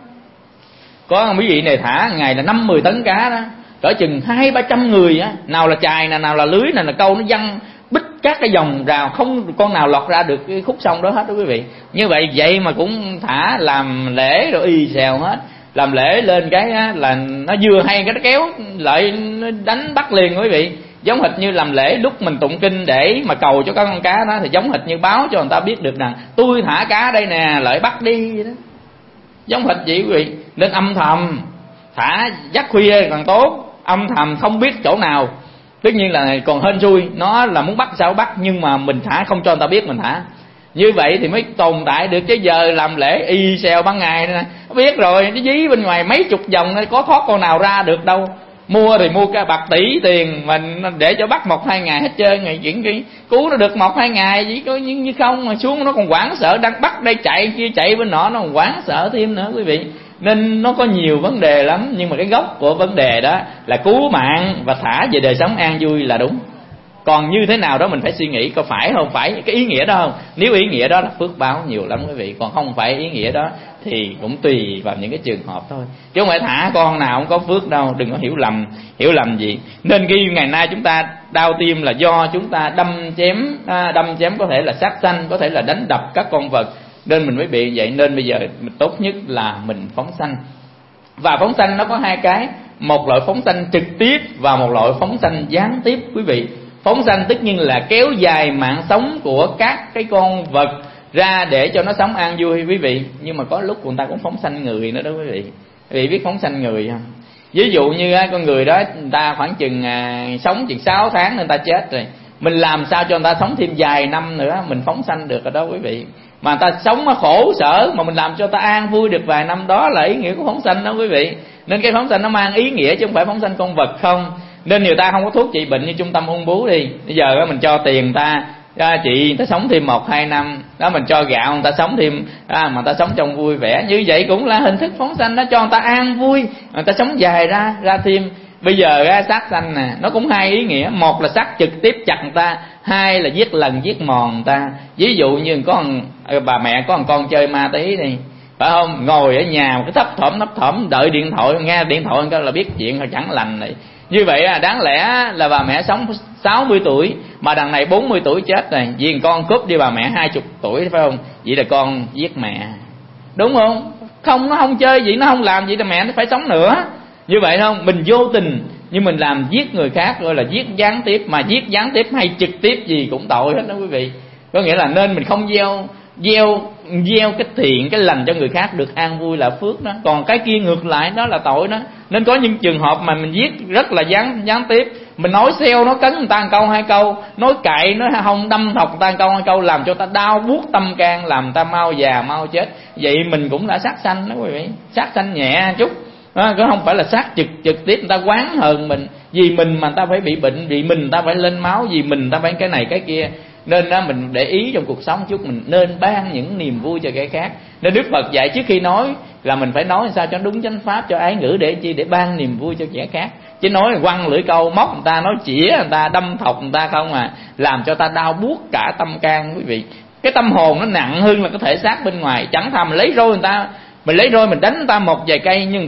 Speaker 2: Có quý vị này thả ngày là 5-10 tấn cá đó, cỡ chừng 200-300 người á, nào là chài nào là lưới nào là câu, nó văng bích các cái dòng rào, không con nào lọt ra được cái khúc sông đó hết đó quý vị. Như vậy mà cũng thả làm lễ rồi y xèo hết. Làm lễ lên cái á, là nó vừa hay cái nó kéo lại nó đánh bắt liền quý vị. Giống hệt như làm lễ lúc mình tụng kinh để mà cầu cho các con cá đó, thì giống hệt như báo cho người ta biết được rằng tôi thả cá đây nè, lợi bắt đi vậy đó. Giống hệt vậy quý vị. Nên âm thầm thả giấc khuya càng tốt, âm thầm không biết chỗ nào. Tất nhiên là còn hên xui, nó là muốn bắt sao bắt, nhưng mà mình thả không cho người ta biết mình thả. Như vậy thì mới tồn tại được. Chứ giờ làm lễ y xèo ban ngày nè, biết rồi cái dí bên ngoài mấy chục vòng có thoát con nào ra được đâu. Mua thì mua cả bạc tỷ tiền mình để cho bắt 1-2 ngày hết trơn. Ngày chuyện cái cứu nó được 1-2 ngày chỉ có như không, mà xuống nó còn hoảng sợ, đang bắt đây chạy kia chạy bên nọ nó còn hoảng sợ thêm nữa quý vị. Nên nó có nhiều vấn đề lắm, nhưng mà cái gốc của vấn đề đó là cứu mạng và thả về đời sống an vui là đúng. Còn như thế nào đó mình phải suy nghĩ có phải không phải cái ý nghĩa đó không. Nếu ý nghĩa đó là phước báo nhiều lắm quý vị, còn không phải ý nghĩa đó thì cũng tùy vào những cái trường hợp thôi, chứ không phải thả con nào không có phước đâu. Đừng có hiểu lầm gì. Nên cái ngày nay chúng ta đau tim là do chúng ta đâm chém có thể là sát sanh, có thể là đánh đập các con vật, nên mình mới bị vậy. Nên bây giờ mình tốt nhất là mình phóng sanh. Và phóng sanh nó có hai cái, một loại phóng sanh trực tiếp và một loại phóng sanh gián tiếp quý vị. Phóng sanh tất nhiên là kéo dài mạng sống của các cái con vật ra để cho nó sống an vui quý vị. Nhưng mà có lúc người ta cũng phóng sanh người nữa đó quý vị. Quý vị biết phóng sanh người không? Ví dụ như con người đó người ta khoảng chừng sống chừng 6 tháng nên người ta chết rồi, mình làm sao cho người ta sống thêm vài năm nữa mình phóng sanh được rồi đó quý vị. Mà người ta sống khổ sở mà mình làm cho người ta an vui được vài năm, đó là ý nghĩa của phóng sanh đó quý vị. Nên cái phóng sanh nó mang ý nghĩa chứ không phải phóng sanh con vật không. Nên người ta không có thuốc trị bệnh như trung tâm ung bướu đi, bây giờ mình cho tiền ta chị người ta sống thêm 1-2 năm đó, mình cho gạo người ta sống thêm mà người ta sống trong vui vẻ. Như vậy cũng là hình thức phóng sanh đó, cho người ta an vui, người ta sống dài ra thêm. Bây giờ sát sanh nè, nó cũng hai ý nghĩa, một là sát trực tiếp chặt người ta, hai là giết lần giết mòn người ta. Ví dụ như có bà mẹ có con chơi ma tí đi, phải không, ngồi ở nhà cái thấp thỏm đợi điện thoại, nghe điện thoại cái là biết chuyện là chẳng lành này. Như vậy đáng lẽ là bà mẹ sống 60 tuổi mà đằng này 40 tuổi chết rồi, vì con cướp đi bà mẹ 20 tuổi phải không? Vậy là con giết mẹ, đúng không? Không, nó không chơi gì, nó không làm gì thì mẹ nó phải sống nữa. Như vậy không, mình vô tình nhưng mình làm giết người khác, gọi là giết gián tiếp. Mà giết gián tiếp hay trực tiếp gì cũng tội hết đó quý vị. Có nghĩa là nên mình không gieo cái thiện cái lành cho người khác được an vui là phước đó, còn cái kia ngược lại đó là tội đó. Nên có những trường hợp mà mình giết rất là gián tiếp, mình nói xeo nó cấn người ta một câu hai câu, nói cậy nói không đâm thọc người ta một câu hai câu, làm cho ta đau buốt tâm can, làm ta mau già mau chết. Vậy mình cũng đã sát sanh đó quý vị, sát sanh nhẹ chút chứ không phải là sát trực tiếp. Người ta oán hờn mình, vì mình mà người ta phải bị bệnh, vì mình người ta phải lên máu, vì mình người ta phải cái này cái kia. Nên đó mình để ý trong cuộc sống chút, mình nên ban những niềm vui cho kẻ khác. Nên Đức Phật dạy trước khi nói là mình phải nói sao cho đúng chánh pháp, cho ái ngữ để chi, để ban niềm vui cho kẻ khác. Chứ nói là quăng lưỡi câu móc người ta, nói chĩa người ta, đâm thọc người ta không làm cho ta đau buốt cả tâm can quý vị. Cái tâm hồn nó nặng hơn là cái thể xác bên ngoài. Chẳng thà mình lấy roi người ta, mình lấy roi mình đánh người ta một vài cây nhưng người ta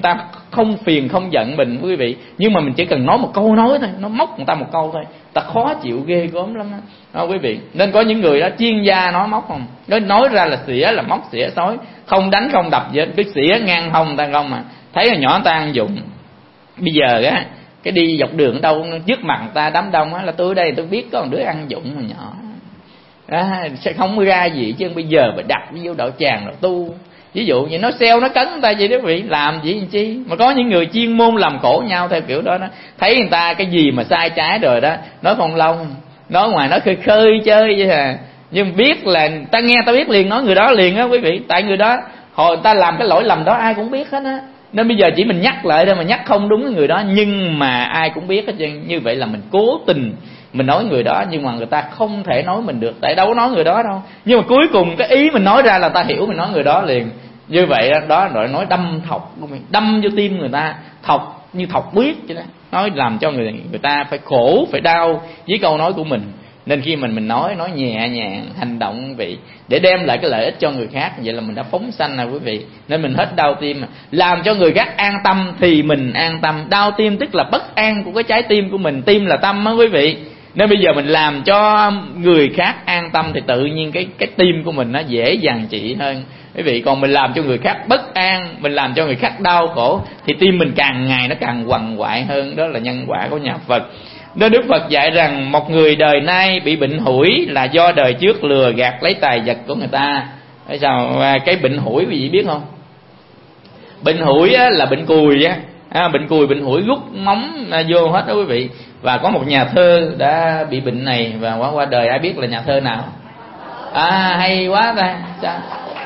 Speaker 2: không phiền không giận mình quý vị, nhưng mà mình chỉ cần nói một câu nói thôi, nó móc người ta một câu thôi, ta khó chịu ghê gớm lắm đó quý vị. Nên có những người đó chuyên gia nói móc không, nói ra là xỉa, là móc xỉa xói, không đánh không đập gì hết, cứ xỉa ngang hông ta không mà thấy là nhỏ ta ăn dụng. Bây giờ á cái đi dọc đường ở đâu trước mặt người ta đám đông á, là tôi ở đây tôi biết có một đứa ăn dụng mà nhỏ sẽ không có ra gì, chứ bây giờ mà đặt vô đạo tràng rồi tu, ví dụ như nó xeo nó cấn người ta vậy đó quý vị, làm gì chi. Mà có những người chuyên môn làm khổ nhau theo kiểu đó đó, thấy người ta cái gì mà sai trái rồi đó, nói không lông, nói ngoài nó khơi khơi chơi vậy à, nhưng biết là ta nghe ta biết liền, nói người đó liền á quý vị, tại người đó hồi ta làm cái lỗi lầm đó ai cũng biết hết á. Nên bây giờ chỉ mình nhắc lại thôi, mà nhắc không đúng với người đó, nhưng mà ai cũng biết hết trơn. Như vậy là mình cố tình mình nói người đó, nhưng mà người ta không thể nói mình được, tại đâu có nói người đó đâu. Nhưng mà cuối cùng cái ý mình nói ra là ta hiểu mình nói người đó liền. Như vậy đó rồi nói đâm thọc, đâm vô tim người ta, thọc như thọc huyết vậy đó, nói làm cho người ta phải khổ phải đau với câu nói của mình. Nên khi mình nói nhẹ nhàng, hành động vị để đem lại cái lợi ích cho người khác, vậy là mình đã phóng sanh rồi quý vị. Nên mình hết đau tim, làm cho người khác an tâm thì mình an tâm. Đau tim tức là bất an của cái trái tim của mình, tim là tâm á quý vị. Nên bây giờ mình làm cho người khác an tâm thì tự nhiên cái tim của mình nó dễ dàng trị hơn quý vị. Còn mình làm cho người khác bất an, mình làm cho người khác đau khổ thì tim mình càng ngày nó càng quằn quại hơn. Đó là nhân quả của nhà Phật. Nên Đức Phật dạy rằng một người đời nay bị bệnh hủi là do đời trước lừa gạt lấy tài vật của người ta. Tại sao cái bệnh hủi quý vị biết không? Bệnh hủi là bệnh cùi á, bệnh cùi bệnh hủi rút móng vô hết đó quý vị. Và có một nhà thơ đã bị bệnh này và qua đời, ai biết là nhà thơ nào? Hay quá ta.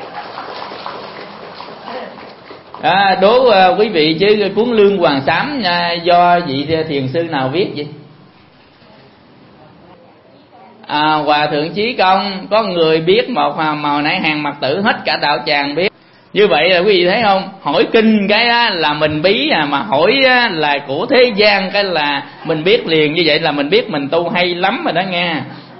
Speaker 2: Đố quý vị chứ cuốn Lương Hoàng Xám do vị thiền sư nào viết vậy? Hòa thượng Chí Công. Có người biết một mà nãy hàng Mật Tử hết cả đạo tràng biết. Như vậy là quý vị thấy không, hỏi kinh cái đó là mình bí mà hỏi là của thế gian cái là mình biết liền. Như vậy là mình biết mình tu hay lắm rồi đó nghe.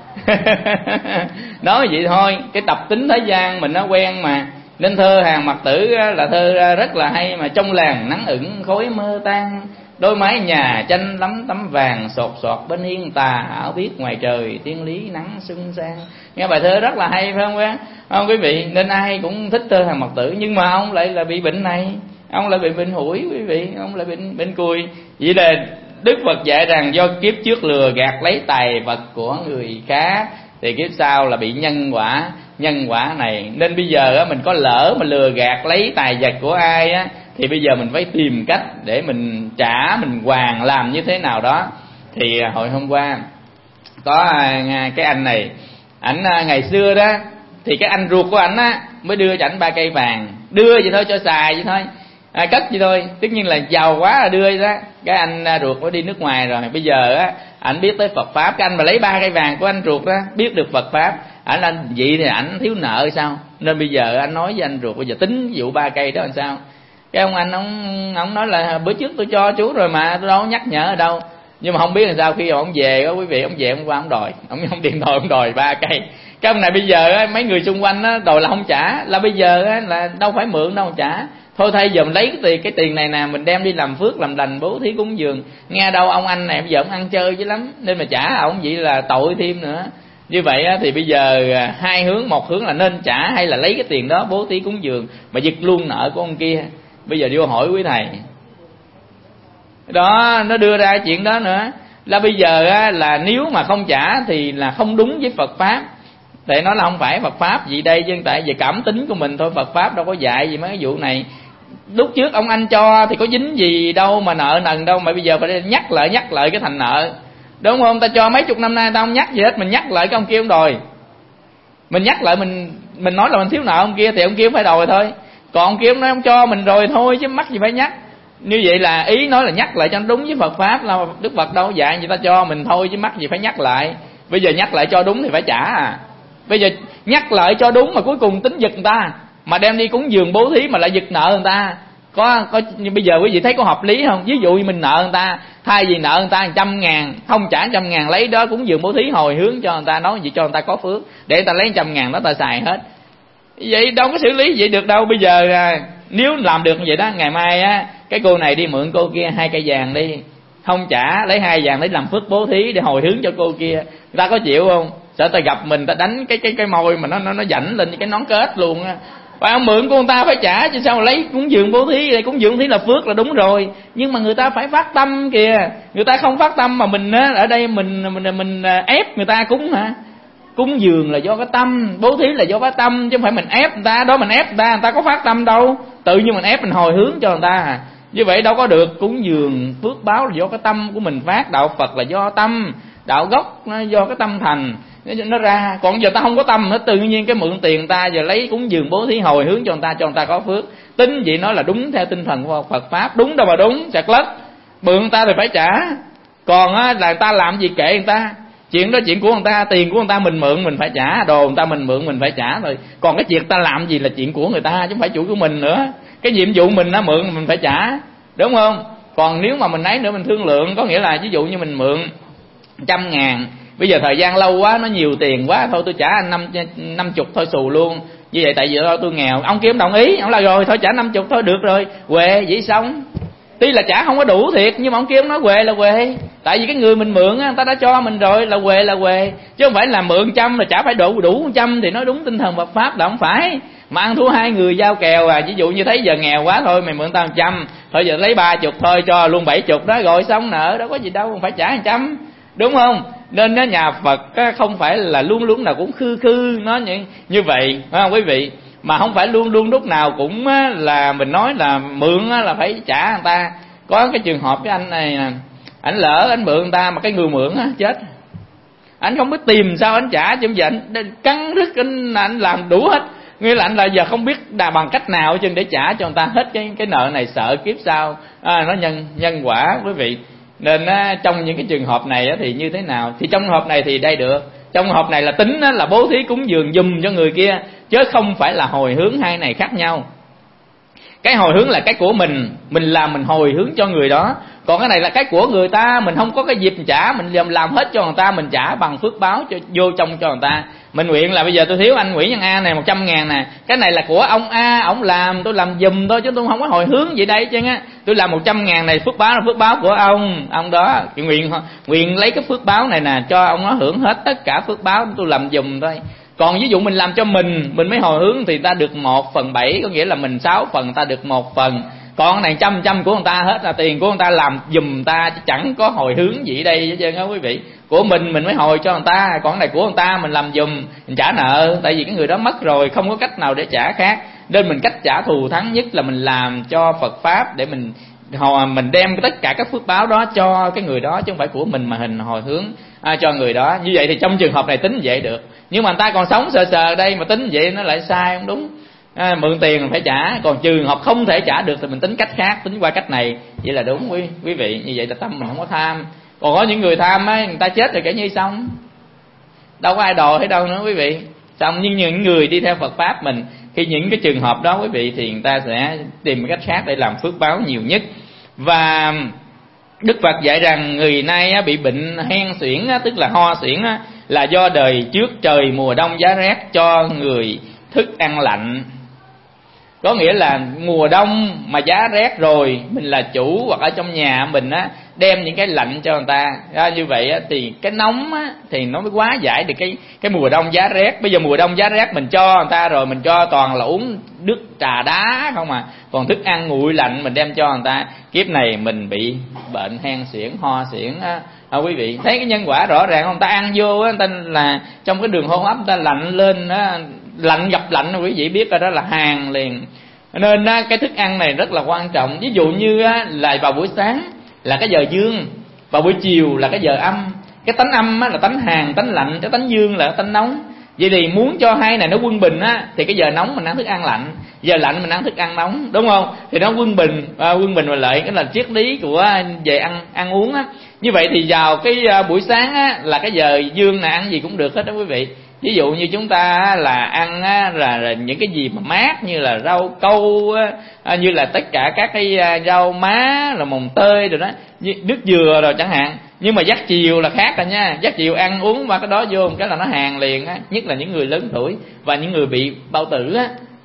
Speaker 2: Nói vậy thôi, cái tập tính thế gian mình nó quen mà. Nên thơ hàng Mật Tử là thơ rất là hay mà. Trong làng nắng ửng khói mơ tan, đôi mái nhà tranh lắm tấm vàng sột soạt bên hiên tà, ảo biết ngoài trời tiên lý nắng xuân sang. Nghe bài thơ rất là hay phải không quý vị? Nên ai cũng thích thơ hàng Mật Tử. Nhưng mà ông lại là bị bệnh này, ông lại bị bệnh hủi quý vị, ông lại bệnh cùi. Vậy là Đức Phật dạy rằng do kiếp trước lừa gạt lấy tài vật của người khác thì kiếp sau là bị nhân quả này. Nên bây giờ mình có lỡ mà lừa gạt lấy tài vật của ai á, thì bây giờ mình phải tìm cách để mình trả, mình hoàn, làm như thế nào đó. Thì hồi hôm qua có cái anh này, ảnh ngày xưa đó thì cái anh ruột của ảnh á mới đưa cho ảnh 3 cây vàng, đưa vậy thôi cho xài vậy thôi, cất vậy thôi. Tất nhiên là giàu quá là đưa đó. Cái anh ruột có đi nước ngoài rồi, bây giờ á ảnh biết tới Phật pháp. Cái anh mà lấy 3 cây vàng của anh ruột đó, biết được Phật pháp, ảnh vậy thì ảnh thiếu nợ sao? Nên bây giờ anh nói với anh ruột bây giờ tính vụ 3 cây đó làm sao? Cái ông anh ông nói là bữa trước tôi cho chú rồi mà, tôi đâu có nhắc nhở ở đâu. Nhưng mà không biết là sao, khi ông về đó quý vị, ông về hôm qua ông đòi, ông điện thoại ông đòi 3 cây. Cái ông này bây giờ á, mấy người xung quanh á đòi là không trả, là bây giờ á là đâu phải mượn đâu trả. Thôi thay giờ mình lấy cái tiền này nè, mình đem đi làm phước làm lành bố thí cúng dường. Nghe đâu ông anh này bây giờ ông ăn chơi chứ lắm, nên mà trả ông vậy là tội thêm nữa. Như vậy á, thì bây giờ hai hướng, một hướng là nên trả hay là lấy cái tiền đó bố thí cúng dường mà giật luôn nợ của ông kia. Bây giờ vô hỏi quý thầy đó, nó đưa ra chuyện đó nữa là bây giờ á, là nếu mà không trả thì là không đúng với Phật pháp. Tại nó là không phải Phật pháp gì đây chứ, tại về cảm tính của mình thôi, Phật pháp đâu có dạy gì mấy cái vụ này. Lúc trước ông anh cho thì có dính gì đâu mà nợ nần đâu, mà bây giờ phải nhắc lại cái thành nợ, đúng không? Ta cho mấy chục năm nay ta không nhắc gì hết, mình nhắc lại cái ông kia ông đòi, mình nhắc lại mình nói là mình thiếu nợ ông kia thì ông kia phải đòi thôi. Còn ông kia ông nói ông cho mình rồi thôi chứ mắc gì phải nhắc. Như vậy là ý nói là nhắc lại cho nó đúng với Phật pháp, là Đức Phật đâu có dạy người ta cho mình thôi chứ mắc gì phải nhắc lại. Bây giờ nhắc lại cho đúng thì phải trả Bây giờ nhắc lại cho đúng mà cuối cùng tính giật người ta, mà đem đi cúng dường bố thí mà lại giật nợ người ta. Có bây giờ quý vị thấy có hợp lý không? Ví dụ như mình nợ người ta, thay vì nợ người ta 100.000, không trả 100.000 lấy đó cúng dường bố thí hồi hướng cho người ta, nói gì cho người ta có phước, để người ta lấy 100.000 đó ta xài hết. Vậy đâu có xử lý vậy được đâu. Bây giờ nếu làm được như vậy đó, ngày mai á cái cô này đi mượn cô kia 2 cây vàng đi, không trả, lấy 2 vàng để làm phước bố thí để hồi hướng cho cô kia, người ta có chịu không? Sợ ta gặp mình ta đánh cái môi mà nó dảnh lên như cái nón kết luôn á. Phải ông mượn của người ta phải trả chứ sao mà lấy cúng dường bố thí. Cúng dường bố thí là phước là đúng rồi, nhưng mà người ta phải phát tâm kìa. Người ta không phát tâm mà mình á ở đây mình ép người ta cúng hả? Cúng dường là do cái tâm, bố thí là do cái tâm, chứ không phải mình ép người ta. Đó mình ép người ta có phát tâm đâu, tự nhiên mình ép mình hồi hướng cho người ta à. Như vậy đâu có được. Cúng dường phước báo là do cái tâm của mình phát, đạo Phật là do tâm, đạo gốc nó do cái tâm thành nó ra. Còn giờ ta không có tâm nữa, tự nhiên cái mượn tiền ta giờ lấy cúng dường bố thí hồi hướng cho người ta có phước. Tính vậy nói là đúng theo tinh thần của Phật pháp, đúng đâu mà đúng, sạc lất. Mượn người ta thì phải trả, còn á là ta làm gì kệ người ta. Chuyện đó chuyện của người ta, tiền của người ta mình mượn mình phải trả, đồ người ta mình mượn mình phải trả thôi. Còn cái việc ta làm gì là chuyện của người ta chứ không phải chủ của mình nữa. Cái nhiệm vụ mình nó mượn mình phải trả, đúng không? Còn nếu mà mình ấy nữa mình thương lượng, có nghĩa là ví dụ như mình mượn 100.000, bây giờ thời gian lâu quá nó nhiều tiền quá, thôi tôi trả anh 50 thôi xù luôn. Như vậy tại vì tôi nghèo, ông kia ông đồng ý, ông là rồi thôi trả 50 thôi được rồi, huề vậy xong. Tuy là trả không có đủ thiệt, nhưng mà ông kia ông nói huề là huề. Tại vì cái người mình mượn á, người ta đã cho mình rồi, là huề. Chứ không phải là mượn 100 là trả phải đủ 100 thì nói đúng tinh thần Phật pháp là không phải. Mà ăn thua 2 người giao kèo à, ví dụ như thấy giờ nghèo quá thôi mày mượn tao 100, thôi giờ lấy 30 thôi cho luôn 70 đó rồi xong nợ, đâu có gì đâu, không phải trả 100, đúng không? Nên nó nhà Phật không phải là luôn luôn nào cũng khư nó như vậy, phải không quý vị? Mà không phải luôn luôn lúc nào cũng là mình nói là mượn là phải trả người ta. Có cái trường hợp cái anh này nè, ảnh lỡ anh mượn người ta mà cái người mượn chết, anh không biết tìm sao anh trả, chứ giờ anh cắn rứt anh làm đủ hết, nghĩa là anh là giờ không biết bằng cách nào chứ để trả cho người ta hết cái nợ này, sợ kiếp sau nó nhân quả quý vị. Nên trong những cái trường hợp này thì như thế nào? Thì trong hợp này thì đây được, trong hợp này là tính là bố thí cúng dường giùm cho người kia, chứ không phải là hồi hướng. Hai này khác nhau. Cái hồi hướng là cái của mình làm, mình hồi hướng cho người đó. Còn cái này là cái của người ta, mình không có cái dịp trả, mình làm hết cho người ta, mình trả bằng phước báo vô trong cho người ta. Mình nguyện là bây giờ tôi thiếu anh Nguyễn Văn A này 100.000 nè, cái này là của ông A, ông làm, tôi làm giùm thôi chứ tôi không có hồi hướng gì đây chứ á. Tôi làm 100.000 này phước báo là phước báo của ông đó, nguyện lấy cái phước báo này nè cho ông nó hưởng hết tất cả phước báo, tôi làm giùm thôi. Còn ví dụ mình làm cho mình mới hồi hướng thì ta được 1/7, có nghĩa là mình 6 phần, ta được 1 phần. Còn cái này trăm của người ta hết là tiền của người ta làm giùm ta, chứ chẳng có hồi hướng gì đây hết trơn á quý vị. Của mình mới hồi cho người ta, còn cái này của người ta mình làm giùm, mình trả nợ. Tại vì cái người đó mất rồi, không có cách nào để trả khác, nên mình cách trả thù thắng nhất là mình làm cho Phật pháp, để mình đem tất cả các phước báo đó cho cái người đó, chứ không phải của mình mà hình hồi hướng cho người đó. Như vậy thì trong trường hợp này tính vậy được, nhưng mà người ta còn sống sờ đây mà tính vậy nó lại sai, không đúng. Mượn tiền phải trả, còn trường hợp không thể trả được thì mình tính cách khác, tính qua cách này, vậy là đúng quý vị. Như vậy là tâm mình không có tham. Còn có những người tham á, người ta chết rồi kể như xong, đâu có ai đòi hay đâu nữa quý vị. Xong nhưng những người đi theo Phật pháp mình, khi những cái trường hợp đó quý vị, thì người ta sẽ tìm cách khác để làm phước báo nhiều nhất. Và Đức Phật dạy rằng người nay bị bệnh hen suyễn, tức là ho suyễn, là do đời trước trời mùa đông giá rét cho người thức ăn lạnh. Có nghĩa là mùa đông mà giá rét rồi, mình là chủ hoặc ở trong nhà mình đem những cái lạnh cho người ta. Như vậy thì cái nóng thì nó mới hóa giải được cái mùa đông giá rét. Bây giờ mùa đông giá rét mình cho người ta rồi, mình cho toàn là uống nước trà đá không à, còn thức ăn nguội lạnh mình đem cho người ta. Kiếp này mình bị bệnh hen suyễn, ho suyễn quý vị thấy cái nhân quả rõ ràng không? Ta ăn vô người ta là trong cái đường hô hấp ta lạnh lên, lạnh gặp lạnh quý vị biết rồi, đó là hàn liền. Nên cái thức ăn này rất là quan trọng. Ví dụ như là vào buổi sáng là cái giờ dương, vào buổi chiều là cái giờ âm. Cái tánh âm là tánh hàn, tánh lạnh, cái tánh dương là tánh nóng. Vậy thì muốn cho hai này nó quân bình thì cái giờ nóng mình ăn thức ăn lạnh, giờ lạnh mình ăn thức ăn nóng, đúng không? Thì nó quân bình và lợi, cái là triết lý của về ăn uống Như vậy thì vào cái buổi sáng là cái giờ dương là ăn gì cũng được hết đó quý vị. Ví dụ như chúng ta là ăn là những cái gì mà mát, như là rau câu, như là tất cả các cái rau má, là mồng tơi rồi đó, nước dừa rồi chẳng hạn. Nhưng mà giấc chiều là khác rồi nha, giấc chiều ăn uống qua cái đó vô một cái là nó hàn liền nhất là những người lớn tuổi và những người bị bao tử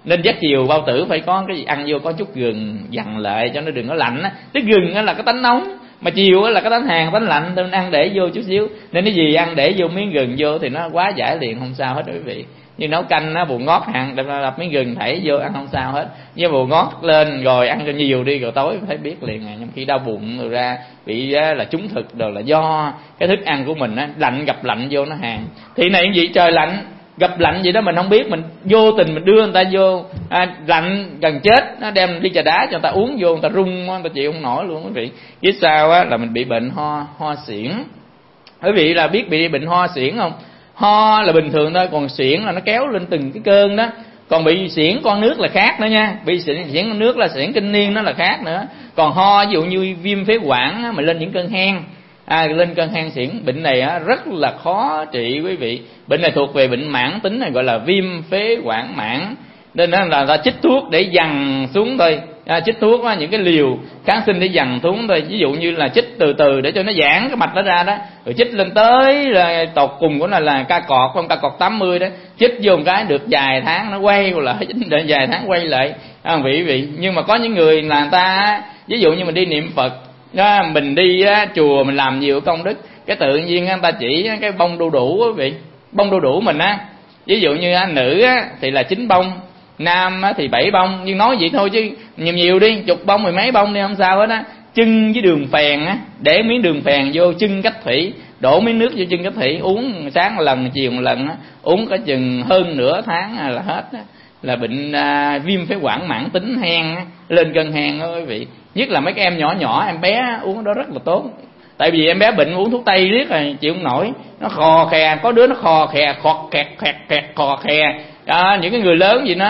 Speaker 2: Nên giấc chiều bao tử phải có cái gì ăn vô có chút gừng dặn lại cho nó đừng có lạnh á. Cái gừng á là cái tánh nóng, mà chiều á là cái tánh hàn, tánh lạnh, nên ăn để vô chút xíu. Nên cái gì ăn để vô miếng gừng vô thì nó quá giải liền, không sao hết quý vị. Như nấu canh á, bùa ngót hàng đập miếng gừng thảy vô ăn không sao hết. Như bùa ngót lên rồi ăn cho nhiều đi, rồi tối phải biết liền à. Nhưng khi đau bụng rồi ra bị là trúng thực rồi là do cái thức ăn của mình á, lạnh gặp lạnh vô nó hàn. Thì này gì trời lạnh gặp lạnh gì đó mình không biết, mình vô tình mình đưa người ta vô lạnh gần chết, nó đem đi trà đá cho người ta uống vô, người ta rung, người ta chịu không nổi luôn quý vị. Biết sao á là mình bị bệnh ho suyễn. Quý vị là biết bị bệnh ho suyễn không? Ho là bình thường thôi, còn suyễn là nó kéo lên từng cái cơn đó. Còn bị suyễn con nước là khác nữa nha. Bị suyễn con nước là suyễn kinh niên, nó là khác nữa. Còn ho ví dụ như viêm phế quản á, mình lên những cơn hen, lên cơn hen suyễn. Bệnh này á, rất là khó trị quý vị. Bệnh này thuộc về bệnh mãn tính, này gọi là viêm phế quản mãn. Nên là ta chích thuốc để dằn xuống thôi. Chích thuốc á, những cái liều kháng sinh để dằn xuống thôi. Ví dụ như là chích từ từ để cho nó giãn cái mạch đó ra đó, rồi chích lên tới là tột cùng của nó là ca cọt, không ca cọt 80 đó, chích vô một cái được vài tháng nó quay lại, để vài tháng quay lại vị. Nhưng mà có những người là người ta ví dụ như mình đi niệm Phật, mình đi chùa mình làm nhiều công đức, cái tự nhiên người ta chỉ cái bông đu đủ quý vị. Bông đu đủ mình á, ví dụ như nữ thì là 9 bông, nam thì 7 bông, nhưng nói vậy thôi chứ nhiều đi, 10 bông 10 mấy bông đi không sao hết á. Chưng với đường phèn á, để miếng đường phèn vô chưng cách thủy, đổ miếng nước vô chưng cách thủy, uống sáng một lần chiều một lần á, uống cả chừng hơn nửa tháng là hết á. Là bệnh viêm phế quản mãn tính hen á, lên cơn hen đó quý vị. Nhất là mấy cái em nhỏ em bé uống đó rất là tốt. Tại vì em bé bệnh uống thuốc tây riết rồi chịu không nổi, nó khò khè, có đứa nó khò khè khọt kẹt khò khè. Những cái người lớn gì nó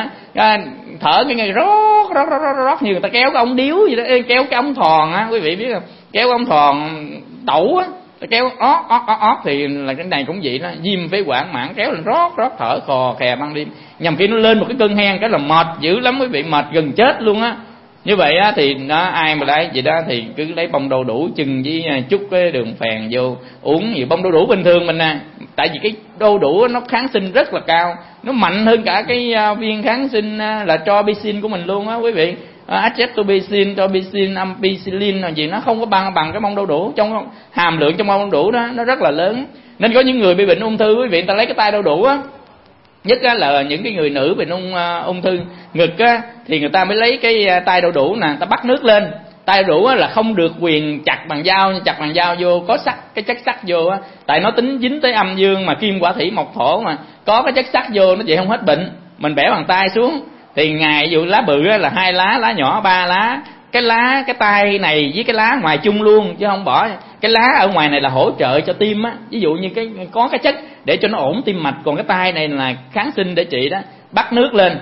Speaker 2: thở cái nghe rót như người ta kéo cái ống điếu gì đó, kéo cái ống thòn á, quý vị biết không? Kéo cái ống thòn đẩu á, kéo ót thì là cái này cũng vậy đó, viêm phế quản mãn kéo lên rót thở khò khè ban đêm, nhằm khi nó lên một cái cơn hen cái là mệt dữ lắm quý vị, mệt gần chết luôn á. Như vậy á thì nó ai mà lấy vậy đó thì cứ lấy bông đu đủ chừng với chút cái đường phèn vô uống. Gì bông đu đủ bình thường mình nè, tại vì cái đu đủ nó kháng sinh rất là cao, nó mạnh hơn cả cái viên kháng sinh là tropicin của mình luôn á quý vị. Acetobacin, tropicin, ampicillin là gì, nó không có bằng cái bông đu đủ, trong hàm lượng trong bông đu đủ đó nó rất là lớn. Nên có những người bị bệnh ung thư quý vị, người ta lấy cái tay đu đủ á, nhất là những cái người nữ bị ung thư ngực á, thì người ta mới lấy cái tay đu đủ nè, người ta bắt nước lên. Tay đu đủ á là không được quyền chặt bằng dao, chặt bằng dao vô có sắt, cái chất sắt vô á, tại nó tính dính tới âm dương mà kim hỏa thủy mộc thổ, mà có cái chất sắt vô nó vậy không hết bệnh. Mình bẻ bằng tay xuống thì ngày dụ lá bự á là 2 lá, lá nhỏ 3 lá, cái tay này với cái lá ngoài chung luôn chứ không bỏ. Cái lá ở ngoài này là hỗ trợ cho tim á, ví dụ như có cái chất để cho nó ổn tim mạch, còn cái tay này là kháng sinh để trị đó. Bắt nước lên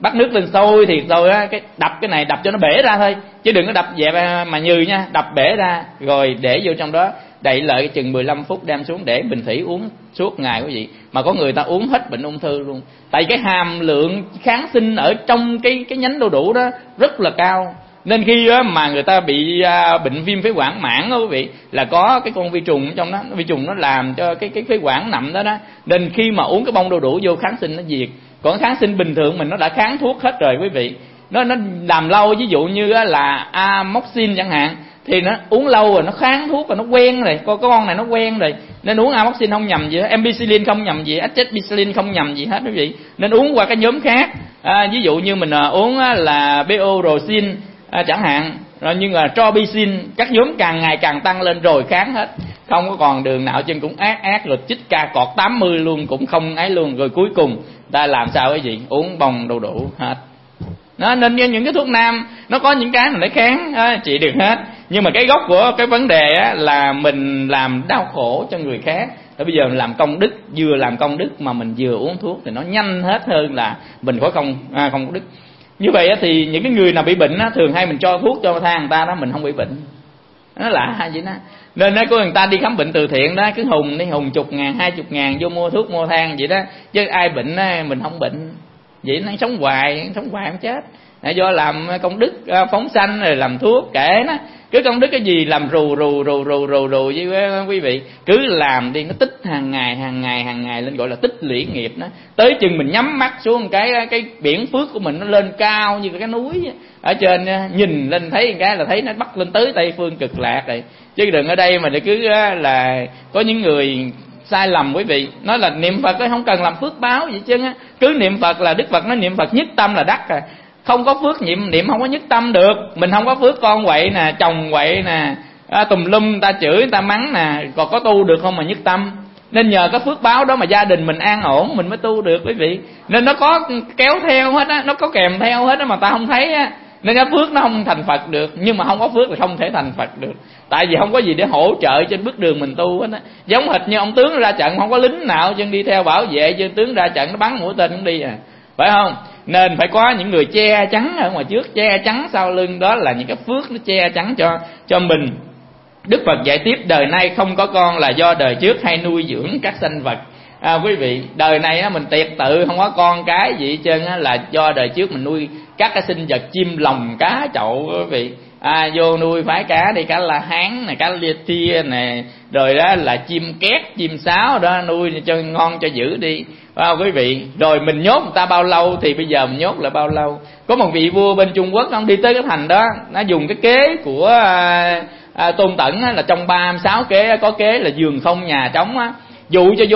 Speaker 2: sôi thì rồi á, cái đập cái này đập cho nó bể ra thôi, chứ đừng có đập dẹp mà nhừ nha, đập bể ra rồi để vô trong đó đậy lại chừng 15 phút đem xuống để bình thủy uống suốt ngày quý vị. Mà có người ta uống hết bệnh ung thư luôn, tại cái hàm lượng kháng sinh ở trong cái nhánh đu đủ đó rất là cao. Nên khi mà người ta bị bệnh viêm phế quản mãn đó quý vị, là có cái con vi trùng trong đó, vi trùng nó làm cho cái phế quản nằm đó. Nên khi mà uống cái bông đu đủ vô kháng sinh nó diệt. Còn kháng sinh bình thường mình nó đã kháng thuốc hết rồi quý vị, nó làm lâu, ví dụ như là amoxicillin chẳng hạn, thì nó uống lâu rồi nó kháng thuốc rồi, nó quen rồi, con này nó quen rồi, nên uống amoxicillin không nhầm gì hết, ampicillin không nhầm gì, acetobacillin không nhầm gì hết quý vị. Nên uống qua cái nhóm khác, ví dụ như mình uống là beorocin chẳng hạn, rồi nhưng mà tropicin, các nhóm càng ngày càng tăng lên rồi kháng hết, không có còn đường nào chân cũng ác rồi chích ca cọt 80 luôn cũng không ấy luôn, rồi cuối cùng ta làm sao cái gì uống bông đu đủ hết. Nó nên những cái thuốc nam nó có những cái mà nó kháng trị được hết, nhưng mà cái gốc của cái vấn đề á, là mình làm đau khổ cho người khác. Rồi bây giờ mình làm công đức, vừa làm công đức mà mình vừa uống thuốc thì nó nhanh hết hơn là mình có không có đức. Như vậy á, thì những cái người nào bị bệnh á, thường hay mình cho thuốc cho than người ta đó, mình không bị bệnh. Nó lạ vậy đó. Nên có người ta đi khám bệnh từ thiện đó, cứ hùng 10.000 20.000 vô mua thuốc mua than vậy đó, chứ ai bệnh á, mình không bệnh vậy, nó sống hoài không chết. do làm công đức phóng sanh rồi làm thuốc kể nó, cứ công đức cái gì làm rù với quý vị, cứ làm đi, nó tích hàng ngày lên, gọi là tích lũy nghiệp. Nó tới chừng mình nhắm mắt xuống cái biển phước của mình nó lên cao như cái núi ở trên, nhìn lên thấy cái là thấy nó bắt lên tới Tây Phương Cực Lạc rồi. Chứ đừng ở đây mà để cứ là có những người sai lầm quý vị, nói là niệm Phật không cần làm phước báo vậy chứ, cứ niệm Phật là Đức Phật nói niệm Phật nhất tâm là đắc rồi. Không có phước niệm không có nhất tâm được. Mình không có phước con quậy nè, chồng quậy nè, tùm lum ta chửi ta mắng nè, còn có tu được không mà nhất tâm. Nên nhờ cái phước báo đó mà gia đình mình an ổn, mình mới tu được quý vị. Nên nó có kéo theo hết á, nó có kèm theo hết á mà ta không thấy á. Nên cái phước nó không thành Phật được, nhưng mà không có phước thì không thể thành Phật được. Tại vì không có gì để hỗ trợ trên bước đường mình tu hết á. Giống hệt như ông tướng ra trận không có lính nào chân đi theo bảo vệ, chứ tướng ra trận nó bắn mũi tên cũng đi à, phải không? Nên phải có những người che chắn ở ngoài trước, che chắn sau lưng, đó là những cái phước nó che chắn cho mình. Đức Phật dạy tiếp, đời nay không có con là do đời trước hay nuôi dưỡng các sanh vật. Quý vị, đời này á, mình tiệt tự không có con cái gì hết trơn á, là do đời trước mình nuôi các cái sinh vật, chim lồng cá chậu quý vị. Vô nuôi phái cá đi, cá la hán này, cá lia tia này, rồi đó là chim két, chim sáo đó, nuôi cho ngon cho giữ đi. Quý vị, rồi mình nhốt người ta bao lâu thì bây giờ mình nhốt là bao lâu. Có một vị vua bên Trung Quốc, ông đi tới cái thành đó, nó dùng cái kế của Tôn Tẩn á, là trong 36 kế có kế là giường không nhà trống á, dụ cho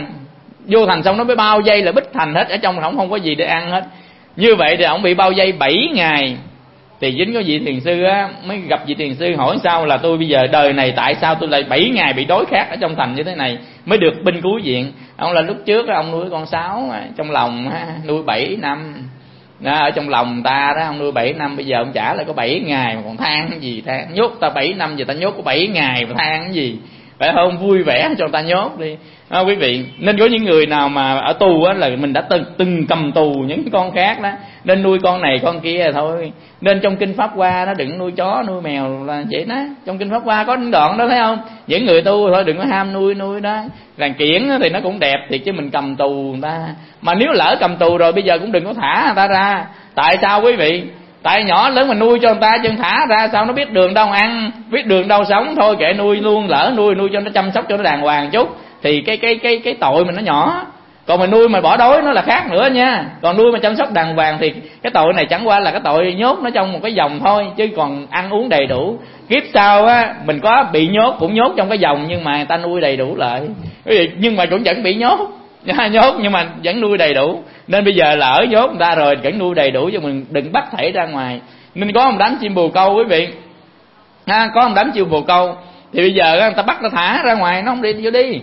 Speaker 2: vô thành xong nó mới bao dây là bích thành hết, ở trong không có gì để ăn hết. Như vậy thì ông bị bao dây 7 ngày. Thì dính có vị thiền sư á, mới gặp vị thiền sư hỏi sao là tôi bây giờ đời này tại sao tôi lại 7 ngày bị đói khát ở trong thành như thế này mới được binh cứu viện. Ông là lúc trước ông nuôi con sáo trong lòng nuôi 7 năm đó, ở trong lòng ta đó, ông nuôi 7 năm, bây giờ ông trả lại có 7 ngày mà còn than cái gì, than nhốt ta 7 năm giờ ta nhốt có 7 ngày mà than cái gì, phải không? Vui vẻ cho ta nhốt đi. Quý vị, nên có những người nào mà ở tù á là mình đã từng cầm tù những con khác đó, nên nuôi con này con kia thôi. Nên trong kinh Pháp Hoa nó đừng nuôi chó nuôi mèo là vậy đó. Trong kinh Pháp Hoa có đoạn đó thấy không? Những người tu thôi đừng có ham nuôi đó. Làng kiển thì nó cũng đẹp thiệt chứ mình cầm tù người ta. Mà nếu lỡ cầm tù rồi bây giờ cũng đừng có thả người ta ra. Tại sao quý vị? Tại nhỏ lớn mình nuôi cho người ta, chân thả ra sao nó biết đường đâu ăn, biết đường đâu sống, thôi kệ nuôi luôn. Lỡ nuôi cho nó chăm sóc cho nó đàng hoàng chút thì cái tội mình nó nhỏ. Còn mà nuôi mà bỏ đói nó là khác nữa nha. Còn nuôi mà chăm sóc đàng hoàng thì cái tội này chẳng qua là cái tội nhốt nó trong một cái vòng thôi, chứ còn ăn uống đầy đủ. Kiếp sau á mình có bị nhốt cũng nhốt trong cái vòng, nhưng mà người ta nuôi đầy đủ lại. Nhưng mà cũng vẫn bị nhốt nhưng mà vẫn nuôi đầy đủ. Nên bây giờ là ở nhốt người ta rồi vẫn nuôi đầy đủ, cho mình đừng bắt thảy ra ngoài. Nên có một đám chim bồ câu quý vị, có một đám chim bồ câu thì bây giờ người ta bắt nó thả ra ngoài, nó không đi vô đi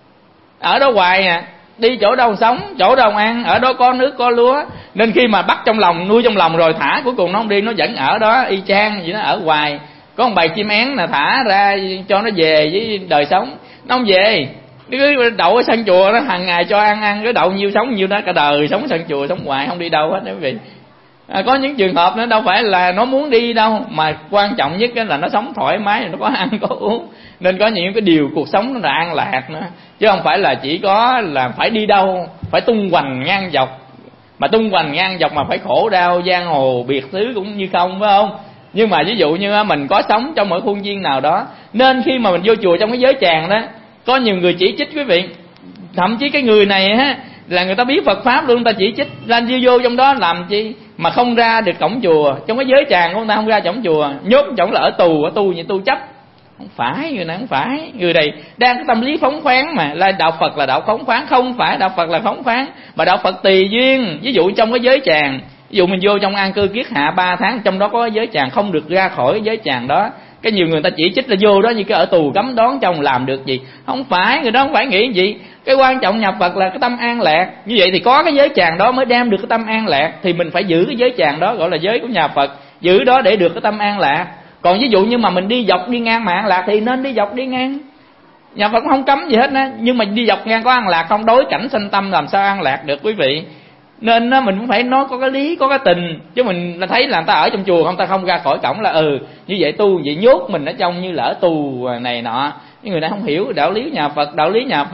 Speaker 2: ở đó hoài à. Đi chỗ đâu sống, chỗ đâu ăn, ở đó có nước có lúa. Nên khi mà bắt trong lòng, nuôi trong lòng rồi thả, cuối cùng nó không đi, nó vẫn ở đó y chang vậy, nó ở hoài. Có một bầy chim én là thả ra cho nó về với đời sống, nó không về. Nó cứ đậu ở sân chùa, nó hàng ngày cho ăn cái đậu nhiêu sống nhiêu đó, cả đời sống sân chùa sống hoài không đi đâu hết quý vị. Có những trường hợp nó đâu phải là nó muốn đi đâu, mà quan trọng nhất là nó sống thoải mái, nó có ăn có uống. Nên có những cái điều cuộc sống nó là an lạc nữa, chứ không phải là chỉ có là phải đi đâu, phải tung hoành ngang dọc. Mà tung hoành ngang dọc mà phải khổ đau giang hồ biệt xứ cũng như không, phải không? Nhưng mà ví dụ như mình có sống trong một khuôn viên nào đó, nên khi mà mình vô chùa trong cái giới tràng đó, có nhiều người chỉ trích quý vị. Thậm chí cái người này á là người ta biết Phật pháp luôn, người ta chỉ trích lên vô trong đó làm chi mà không ra được cổng chùa. Trong cái giới tràng của người ta không ra cổng chùa, nhốt trong là ở tù như tu chấp. Không phải, người này không phải. Người này đang có tâm lý phóng khoáng mà. Là đạo Phật là đạo phóng khoáng, không phải đạo Phật là phóng khoáng, mà đạo Phật tùy duyên. Ví dụ trong cái giới tràng, ví dụ mình vô trong an cư kiết hạ 3 tháng, trong đó có giới tràng, không được ra khỏi giới tràng đó. Cái nhiều người ta chỉ trích là vô đó như cái ở tù cấm đón trong làm được gì. Không phải, người đó không phải nghĩ gì. Cái quan trọng nhập Phật là cái tâm an lạc. Như vậy thì có cái giới tràng đó mới đem được cái tâm an lạc. Thì mình phải giữ cái giới tràng đó, gọi là giới của nhà Phật, giữ đó để được cái tâm an lạc. Còn ví dụ như mà mình đi dọc đi ngang mà an lạc thì nên đi dọc đi ngang. Nhà Phật cũng không cấm gì hết á, nhưng mà đi dọc ngang có an lạc không, đối cảnh sanh tâm làm sao an lạc được quý vị. Nên mình cũng phải nói có cái lý, có cái tình. Chứ mình thấy là người ta ở trong chùa không, ta không ra khỏi cổng là như vậy tu vậy nhốt mình ở trong như là ở tù này nọ. Những người này không hiểu đạo lý nhà Phật. Đạo lý nhà Phật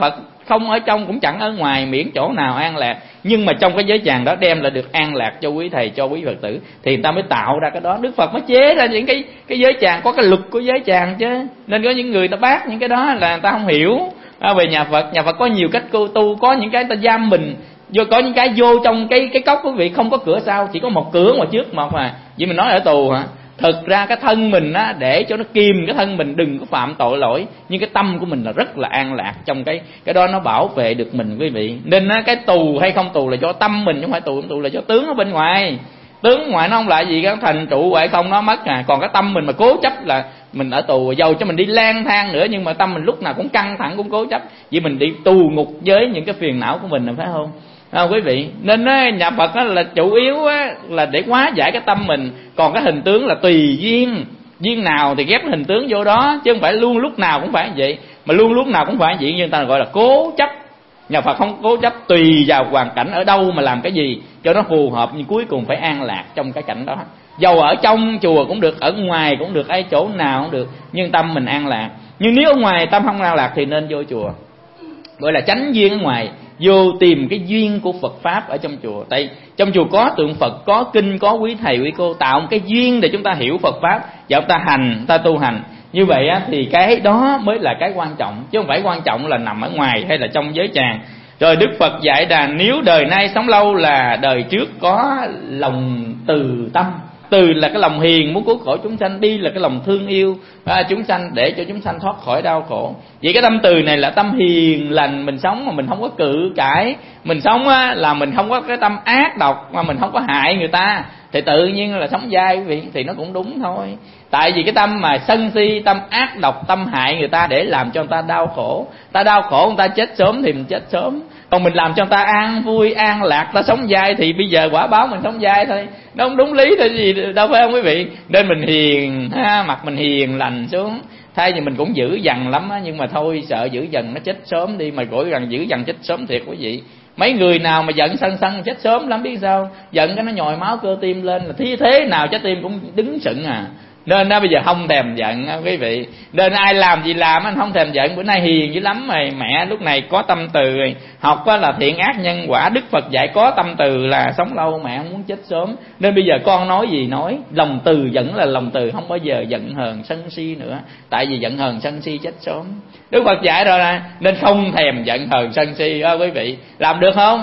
Speaker 2: không ở trong cũng chẳng ở ngoài, miễn chỗ nào an lạc. Nhưng mà trong cái giới tràng đó đem lại được an lạc cho quý thầy, cho quý Phật tử, thì người ta mới tạo ra cái đó. Đức Phật mới chế ra những cái giới tràng, có cái luật của giới tràng chứ. Nên có những người ta bác những cái đó là người ta không hiểu về nhà Phật. Nhà Phật có nhiều cách tu, có những cái ta giam mình vô, có những cái vô trong cái cốc quý vị không có cửa sau, chỉ có một cửa ngoài trước một mà. Vậy mình nói ở tù hả? Thực ra cái thân mình á, để cho nó kìm cái thân mình đừng có phạm tội lỗi, nhưng cái tâm của mình là rất là an lạc trong cái đó, nó bảo vệ được mình quý vị. Nên á, cái tù hay không tù là do tâm mình, chứ không phải tù là do tướng ở bên ngoài. Tướng ngoài nó không lại gì, cái thành trụ hay không nó mất à. Còn cái tâm mình mà cố chấp là mình ở tù, dầu cho mình đi lang thang nữa nhưng mà tâm mình lúc nào cũng căng thẳng, cũng cố chấp, vì mình đi tù ngục với những cái phiền não của mình, phải không? Quý vị, nên nhà Phật là chủ yếu là để hóa giải cái tâm mình, còn cái hình tướng là tùy duyên nào thì ghép hình tướng vô đó, chứ không phải luôn lúc nào cũng phải vậy. Mà luôn lúc nào cũng phải vậy, nhưng người ta gọi là cố chấp. Nhà Phật không cố chấp, tùy vào hoàn cảnh ở đâu mà làm cái gì cho nó phù hợp, nhưng cuối cùng phải an lạc trong cái cảnh đó. Dầu ở trong chùa cũng được, ở ngoài cũng được, ở chỗ nào cũng được, nhưng tâm mình an lạc. Nhưng nếu ở ngoài tâm không an lạc thì nên vô chùa, gọi là tránh duyên ở ngoài, vô tìm cái duyên của Phật Pháp ở trong chùa. Tại trong chùa có tượng Phật, có kinh, có quý thầy quý cô, tạo một cái duyên để chúng ta hiểu Phật Pháp và chúng ta hành, ta tu hành. Như vậy thì cái đó mới là cái quan trọng, chứ không phải quan trọng là nằm ở ngoài hay là trong giới tràng. Rồi Đức Phật dạy là nếu đời nay sống lâu là đời trước có lòng từ tâm. Từ là cái lòng hiền muốn cứu khổ chúng sanh, đi là cái lòng thương yêu chúng sanh để cho chúng sanh thoát khỏi đau khổ. Vậy cái tâm từ này là tâm hiền lành, mình sống mà mình không có cự cãi, mình sống là mình không có cái tâm ác độc, mà mình không có hại người ta, thì tự nhiên là sống dai quý vị, thì nó cũng đúng thôi. Tại vì cái tâm mà sân si, tâm ác độc, tâm hại người ta để làm cho người ta đau khổ, ta đau khổ người ta chết sớm thì mình chết sớm. Còn mình làm cho người ta an vui, an lạc, ta sống dai thì bây giờ quả báo mình sống dai thôi. Nó không đúng lý thôi gì đâu, phải không quý vị? Nên mình hiền, mặt mình hiền lành xuống. Thay vì mình cũng dữ dằn lắm nhưng mà thôi sợ dữ dằn nó chết sớm đi, mà gọi rằng dữ dằn chết sớm thiệt quý vị. Mấy người nào mà giận sân chết sớm lắm, biết sao? Giận cái nó nhồi máu cơ tim lên, là thế nào trái tim cũng đứng sững à. Nên bây giờ không thèm giận quý vị. Nên ai làm gì làm anh không thèm giận. Bữa nay hiền dữ lắm rồi, mẹ lúc này có tâm từ rồi. Học là thiện ác nhân quả, Đức Phật dạy có tâm từ là sống lâu, mẹ không muốn chết sớm. Nên bây giờ con nói gì nói, lòng từ vẫn là lòng từ, không bao giờ giận hờn sân si nữa. Tại vì giận hờn sân si chết sớm. Đức Phật dạy rồi nè, nên không thèm giận hờn sân si quý vị. Làm được không?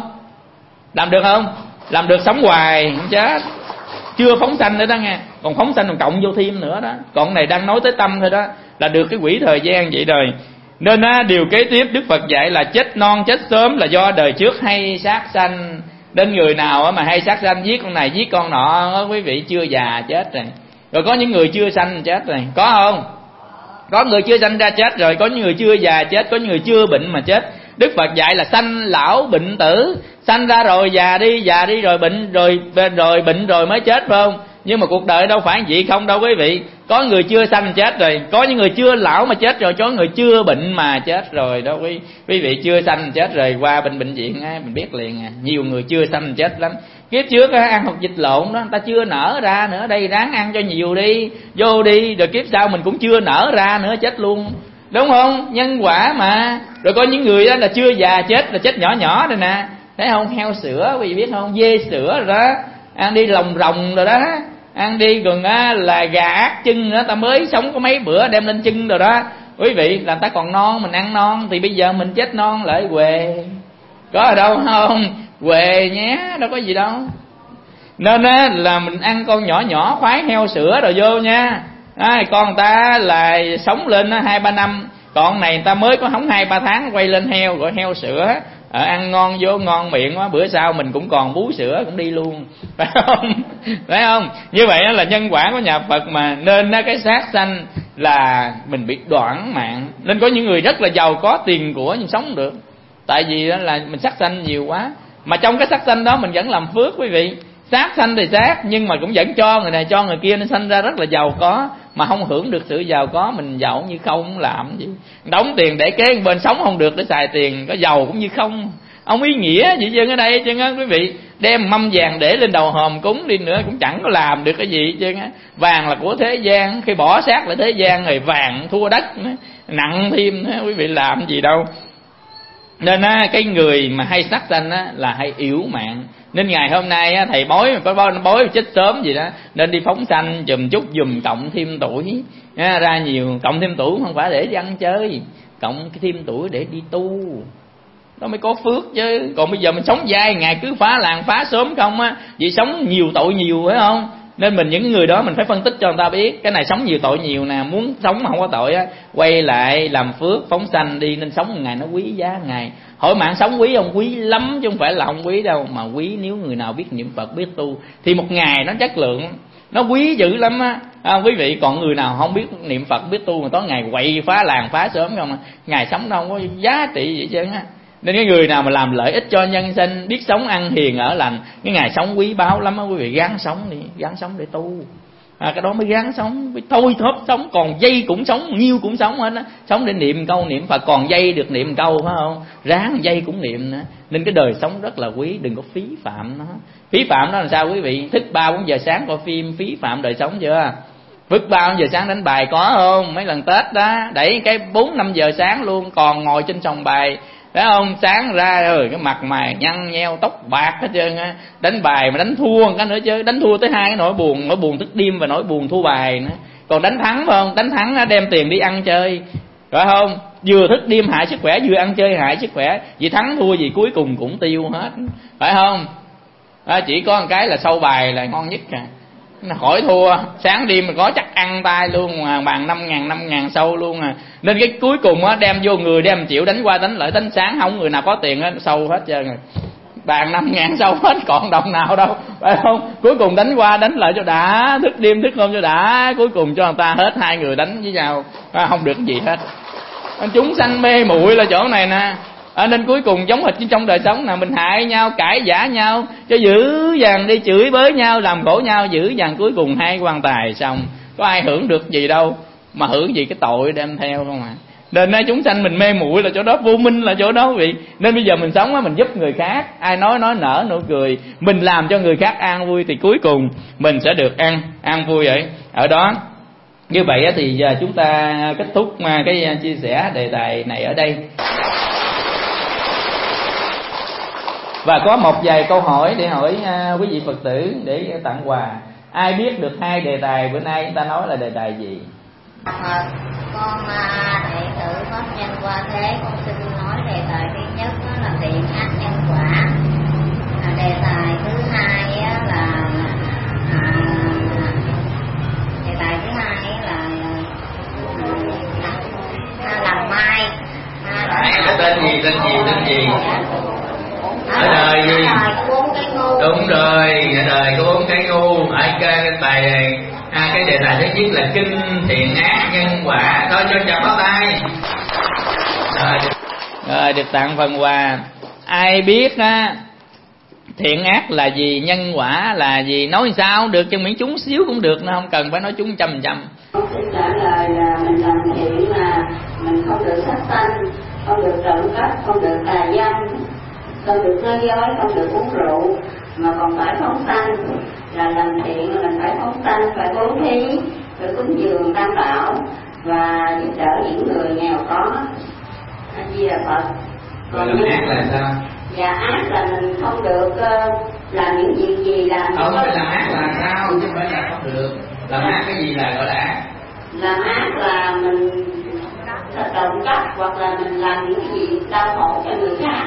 Speaker 2: Làm được không? Làm được sống hoài không chết. Chưa phóng sanh nữa đó nghe, còn phóng sanh còn cộng vô thêm nữa đó. Còn này đang nói tới tâm thôi đó, là được cái quỹ thời gian vậy rồi. Nên điều kế tiếp Đức Phật dạy là chết non chết sớm là do đời trước hay sát sanh. Đến người nào mà hay sát sanh, giết con này giết con nọ, quý vị chưa già chết rồi. Rồi có những người chưa sanh chết rồi, có không? Có người chưa sanh ra chết rồi, có những người chưa già chết, có những người chưa bệnh mà chết. Đức Phật dạy là sanh lão bệnh tử, sanh ra rồi già đi rồi bệnh rồi mới chết, phải không? Nhưng mà cuộc đời đâu phải vậy không đâu quý vị. Có người chưa sanh chết rồi, có những người chưa lão mà chết rồi, có người chưa bệnh mà chết rồi đó quý vị. Chưa sanh chết rồi qua bệnh viện mình biết liền à. Nhiều người chưa sanh chết lắm. Kiếp trước ăn hột vịt lộn đó, người ta chưa nở ra nữa, đây ráng ăn cho nhiều đi, vô đi, rồi kiếp sau mình cũng chưa nở ra nữa, chết luôn. Đúng không? Nhân quả mà. Rồi có những người đó là chưa già chết, là chết nhỏ rồi nè. Thấy không? Heo sữa quý vị biết không? Dê sữa rồi đó, ăn đi lòng rồng rồi đó, ăn đi còn là gà ác chân nữa, ta mới sống có mấy bữa đem lên chân rồi đó quý vị. Là ta còn non, mình ăn non thì bây giờ mình chết non lại huề. Có ở đâu không? Huề nhé, đâu có gì đâu. Nên là mình ăn con nhỏ khoái heo sữa rồi vô nha. Con người ta là sống lên 2-3 năm, còn này người ta mới có hóng 2-3 tháng quay lên heo, gọi heo sữa. Ăn ngon vô ngon miệng quá, bữa sau mình cũng còn bú sữa cũng đi luôn, phải không? Phải không? Như vậy là nhân quả của nhà Phật mà. Nên cái sát sanh là mình bị đoạn mạng. Nên có những người rất là giàu có tiền của nhưng sống được, tại vì đó là mình sát sanh nhiều quá. Mà trong cái sát sanh đó mình vẫn làm phước quý vị. Sát sanh thì sát, nhưng mà cũng vẫn cho người này cho người kia, nên sanh ra rất là giàu có mà không hưởng được sự giàu có. Mình giàu như không làm gì, đóng tiền để kế bên sống không được để xài tiền, có giàu cũng như không, ông ý nghĩa gì chứ ở đây chứ quý vị. Đem mâm vàng để lên đầu hòm cúng đi nữa cũng chẳng có làm được cái gì chứ. Vàng là của thế gian, khi bỏ xác lại thế gian rồi vàng thua đất nữa, nặng thêm quý vị, làm gì đâu. Nên á, cái người mà hay sát sanh á là hay yếu mạng. Nên ngày hôm nay á, thầy bói chết sớm gì đó, nên đi phóng sanh chùm chút dùm, cộng thêm tuổi ra nhiều. Cộng thêm tuổi không phải để đi ăn chơi, cộng thêm tuổi để đi tu, đó mới có phước chứ. Còn bây giờ mình sống dai ngày cứ phá làng phá xóm không á, vậy sống nhiều tội nhiều, phải không? Nên mình những người đó mình phải phân tích cho người ta biết cái này sống nhiều tội nhiều nè, muốn sống mà không có tội á, quay lại làm phước phóng sanh đi. Nên sống một ngày nó quý giá ngày. Hỏi mạng sống quý không? Quý lắm chứ không phải là không quý đâu, mà quý nếu người nào biết niệm Phật, biết tu thì một ngày nó chất lượng, nó quý dữ lắm á. Quý vị, còn người nào không biết niệm Phật, biết tu mà tối ngày quậy phá làng phá xóm không, ngày sống đâu có giá trị vậy chứ á. Nên cái người nào mà làm lợi ích cho nhân sinh, biết sống ăn hiền ở lành, cái ngày sống quý báu lắm á quý vị. Gắng sống đi, gắng sống để tu, cái đó mới gắng sống. Thôi thóp sống, còn dây cũng sống, nhiêu cũng sống hết á. Sống để niệm câu niệm Phật, còn dây được niệm câu, phải không? Ráng dây cũng niệm nữa. Nên cái đời sống rất là quý, đừng có phí phạm nó. Phí phạm nó làm sao quý vị? Thức 3-4 giờ sáng coi phim, phí phạm đời sống chưa? Thức 3-4 giờ sáng đánh bài có không? Mấy lần Tết đó đẩy cái 4-5 giờ sáng luôn, còn ngồi trên sòng bài, phải không? Sáng ra rồi cái mặt mày nhăn nheo, tóc bạc hết trơn á. Đánh bài mà đánh thua cái nữa chứ, đánh thua tới hai cái nỗi buồn thức đêm và nỗi buồn thua bài nữa. Còn đánh thắng phải không? Đánh thắng á, đem tiền đi ăn chơi, phải không? Vừa thức đêm hại sức khỏe, vừa ăn chơi hại sức khỏe. Vì thắng thua gì cuối cùng cũng tiêu hết, phải không? Chỉ có một cái là sâu bài là ngon nhất à. Hỏi thua sáng đêm mà có chắc ăn tay luôn mà, bàn 5.000 sâu luôn à. Nên cái cuối cùng á đem vô người đem chịu đánh qua đánh lại, đánh sáng không người nào có tiền á sâu hết trơn rồi. Bàn 5.000 sâu hết, còn đồng nào đâu, phải không? Cuối cùng đánh qua đánh lại cho đã, thức đêm thức hôm cho đã, cuối cùng cho người ta hết, hai người đánh với nhau không được gì hết. Chúng sanh mê muội là chỗ này nè. Nên cuối cùng giống hệt như trong đời sống là mình hại nhau, cãi vã nhau cho dữ dằn đi, chửi bới nhau, làm khổ nhau dữ dằn, cuối cùng hai quan tài xong, có ai hưởng được gì đâu, mà hưởng gì cái tội đem theo không à. Nên chúng sanh mình mê muội là chỗ đó, vô minh là chỗ đó quý vị. Nên bây giờ mình sống á, mình giúp người khác, ai nói nở nụ cười, mình làm cho người khác an vui thì cuối cùng mình sẽ được an vui ở đó. Như vậy thì giờ chúng ta kết thúc cái chia sẻ đề tài này ở đây. Và có một vài câu hỏi để hỏi quý vị Phật tử để tặng quà. Ai biết được hai đề tài bữa nay chúng ta nói là đề tài gì?
Speaker 3: Con đệ tử Pháp Nhân Qua Thế, con xin nói đề tài thứ nhất đó là thiện ác nhân quả. Đề tài thứ hai là làm mai.
Speaker 2: Tên gì? Ở đời gì? Đúng rồi, ở đời có 4 cái ngu. Ở cái bài này cái đề tài thứ nhất là kinh thiện ác nhân quả. Thôi cho chào bác tay. Rồi được tặng phần quà. Ai biết thiện ác là gì, nhân quả là gì, nói sao được, cho miễn chúng xíu cũng được, nó không cần phải nói chúng 100%.
Speaker 4: Xin trả lời là mình làm thiện là mình không được sát sanh, không được trộm cắp, không được tà dâm, không được nói dối, không được uống rượu, mà còn phải phóng sanh. Là làm thiện là mình phải phóng sanh, phải bố thí, phải cúng dường tam bảo và giúp đỡ những người nghèo khó. A Di Đà Phật.
Speaker 2: Còn làm ác là sao?
Speaker 4: Dạ ác là mình không được làm những việc gì làm.
Speaker 2: Không phải làm ác là sao, chứ không phải là không được. Làm ác cái gì là gọi là ác?
Speaker 4: Làm ác là mình trộm cắp hoặc là mình làm những gì đau khổ cho người khác.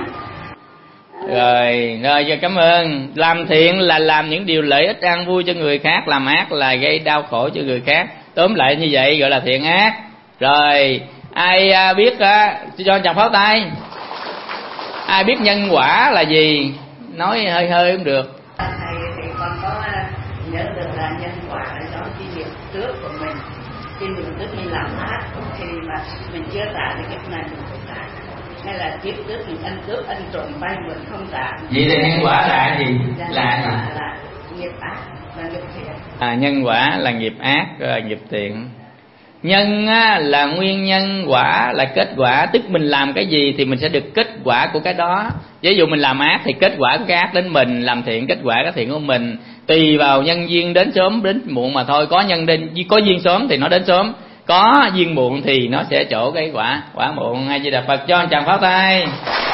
Speaker 2: Rồi cảm ơn. Làm thiện là làm những điều lợi ích an vui cho người khác, làm ác là gây đau khổ cho người khác. Tóm lại như vậy gọi là thiện ác. Rồi ai biết cho chồng pháo tay. Ai biết nhân quả là gì? Nói hơi cũng được.
Speaker 5: Thầy thì con có nhớ được là nhân quả là do cái việc trước của mình. Khi mình trước mình làm ác, khi mà mình chưa trả được cái này mình không trả. Hay là kiếp trước mình ăn cướp, ăn trộm vay mượn không trả.
Speaker 2: Vậy thì nhân quả là gì?
Speaker 5: Là nghiệp ác và nghiệp thiện.
Speaker 2: Nhân quả là nghiệp ác, là nghiệp thiện. Nhân là nguyên nhân, quả là kết quả. Tức mình làm cái gì thì mình sẽ được kết quả của cái đó. Ví dụ mình làm ác thì kết quả của cái ác đến mình, làm thiện kết quả cái thiện của mình. Tùy vào nhân duyên đến sớm đến muộn mà thôi. Có duyên sớm thì nó đến sớm, có duyên muộn thì nó sẽ chỗ cái quả muộn. A Di Đà Phật, cho chàng pháo tay.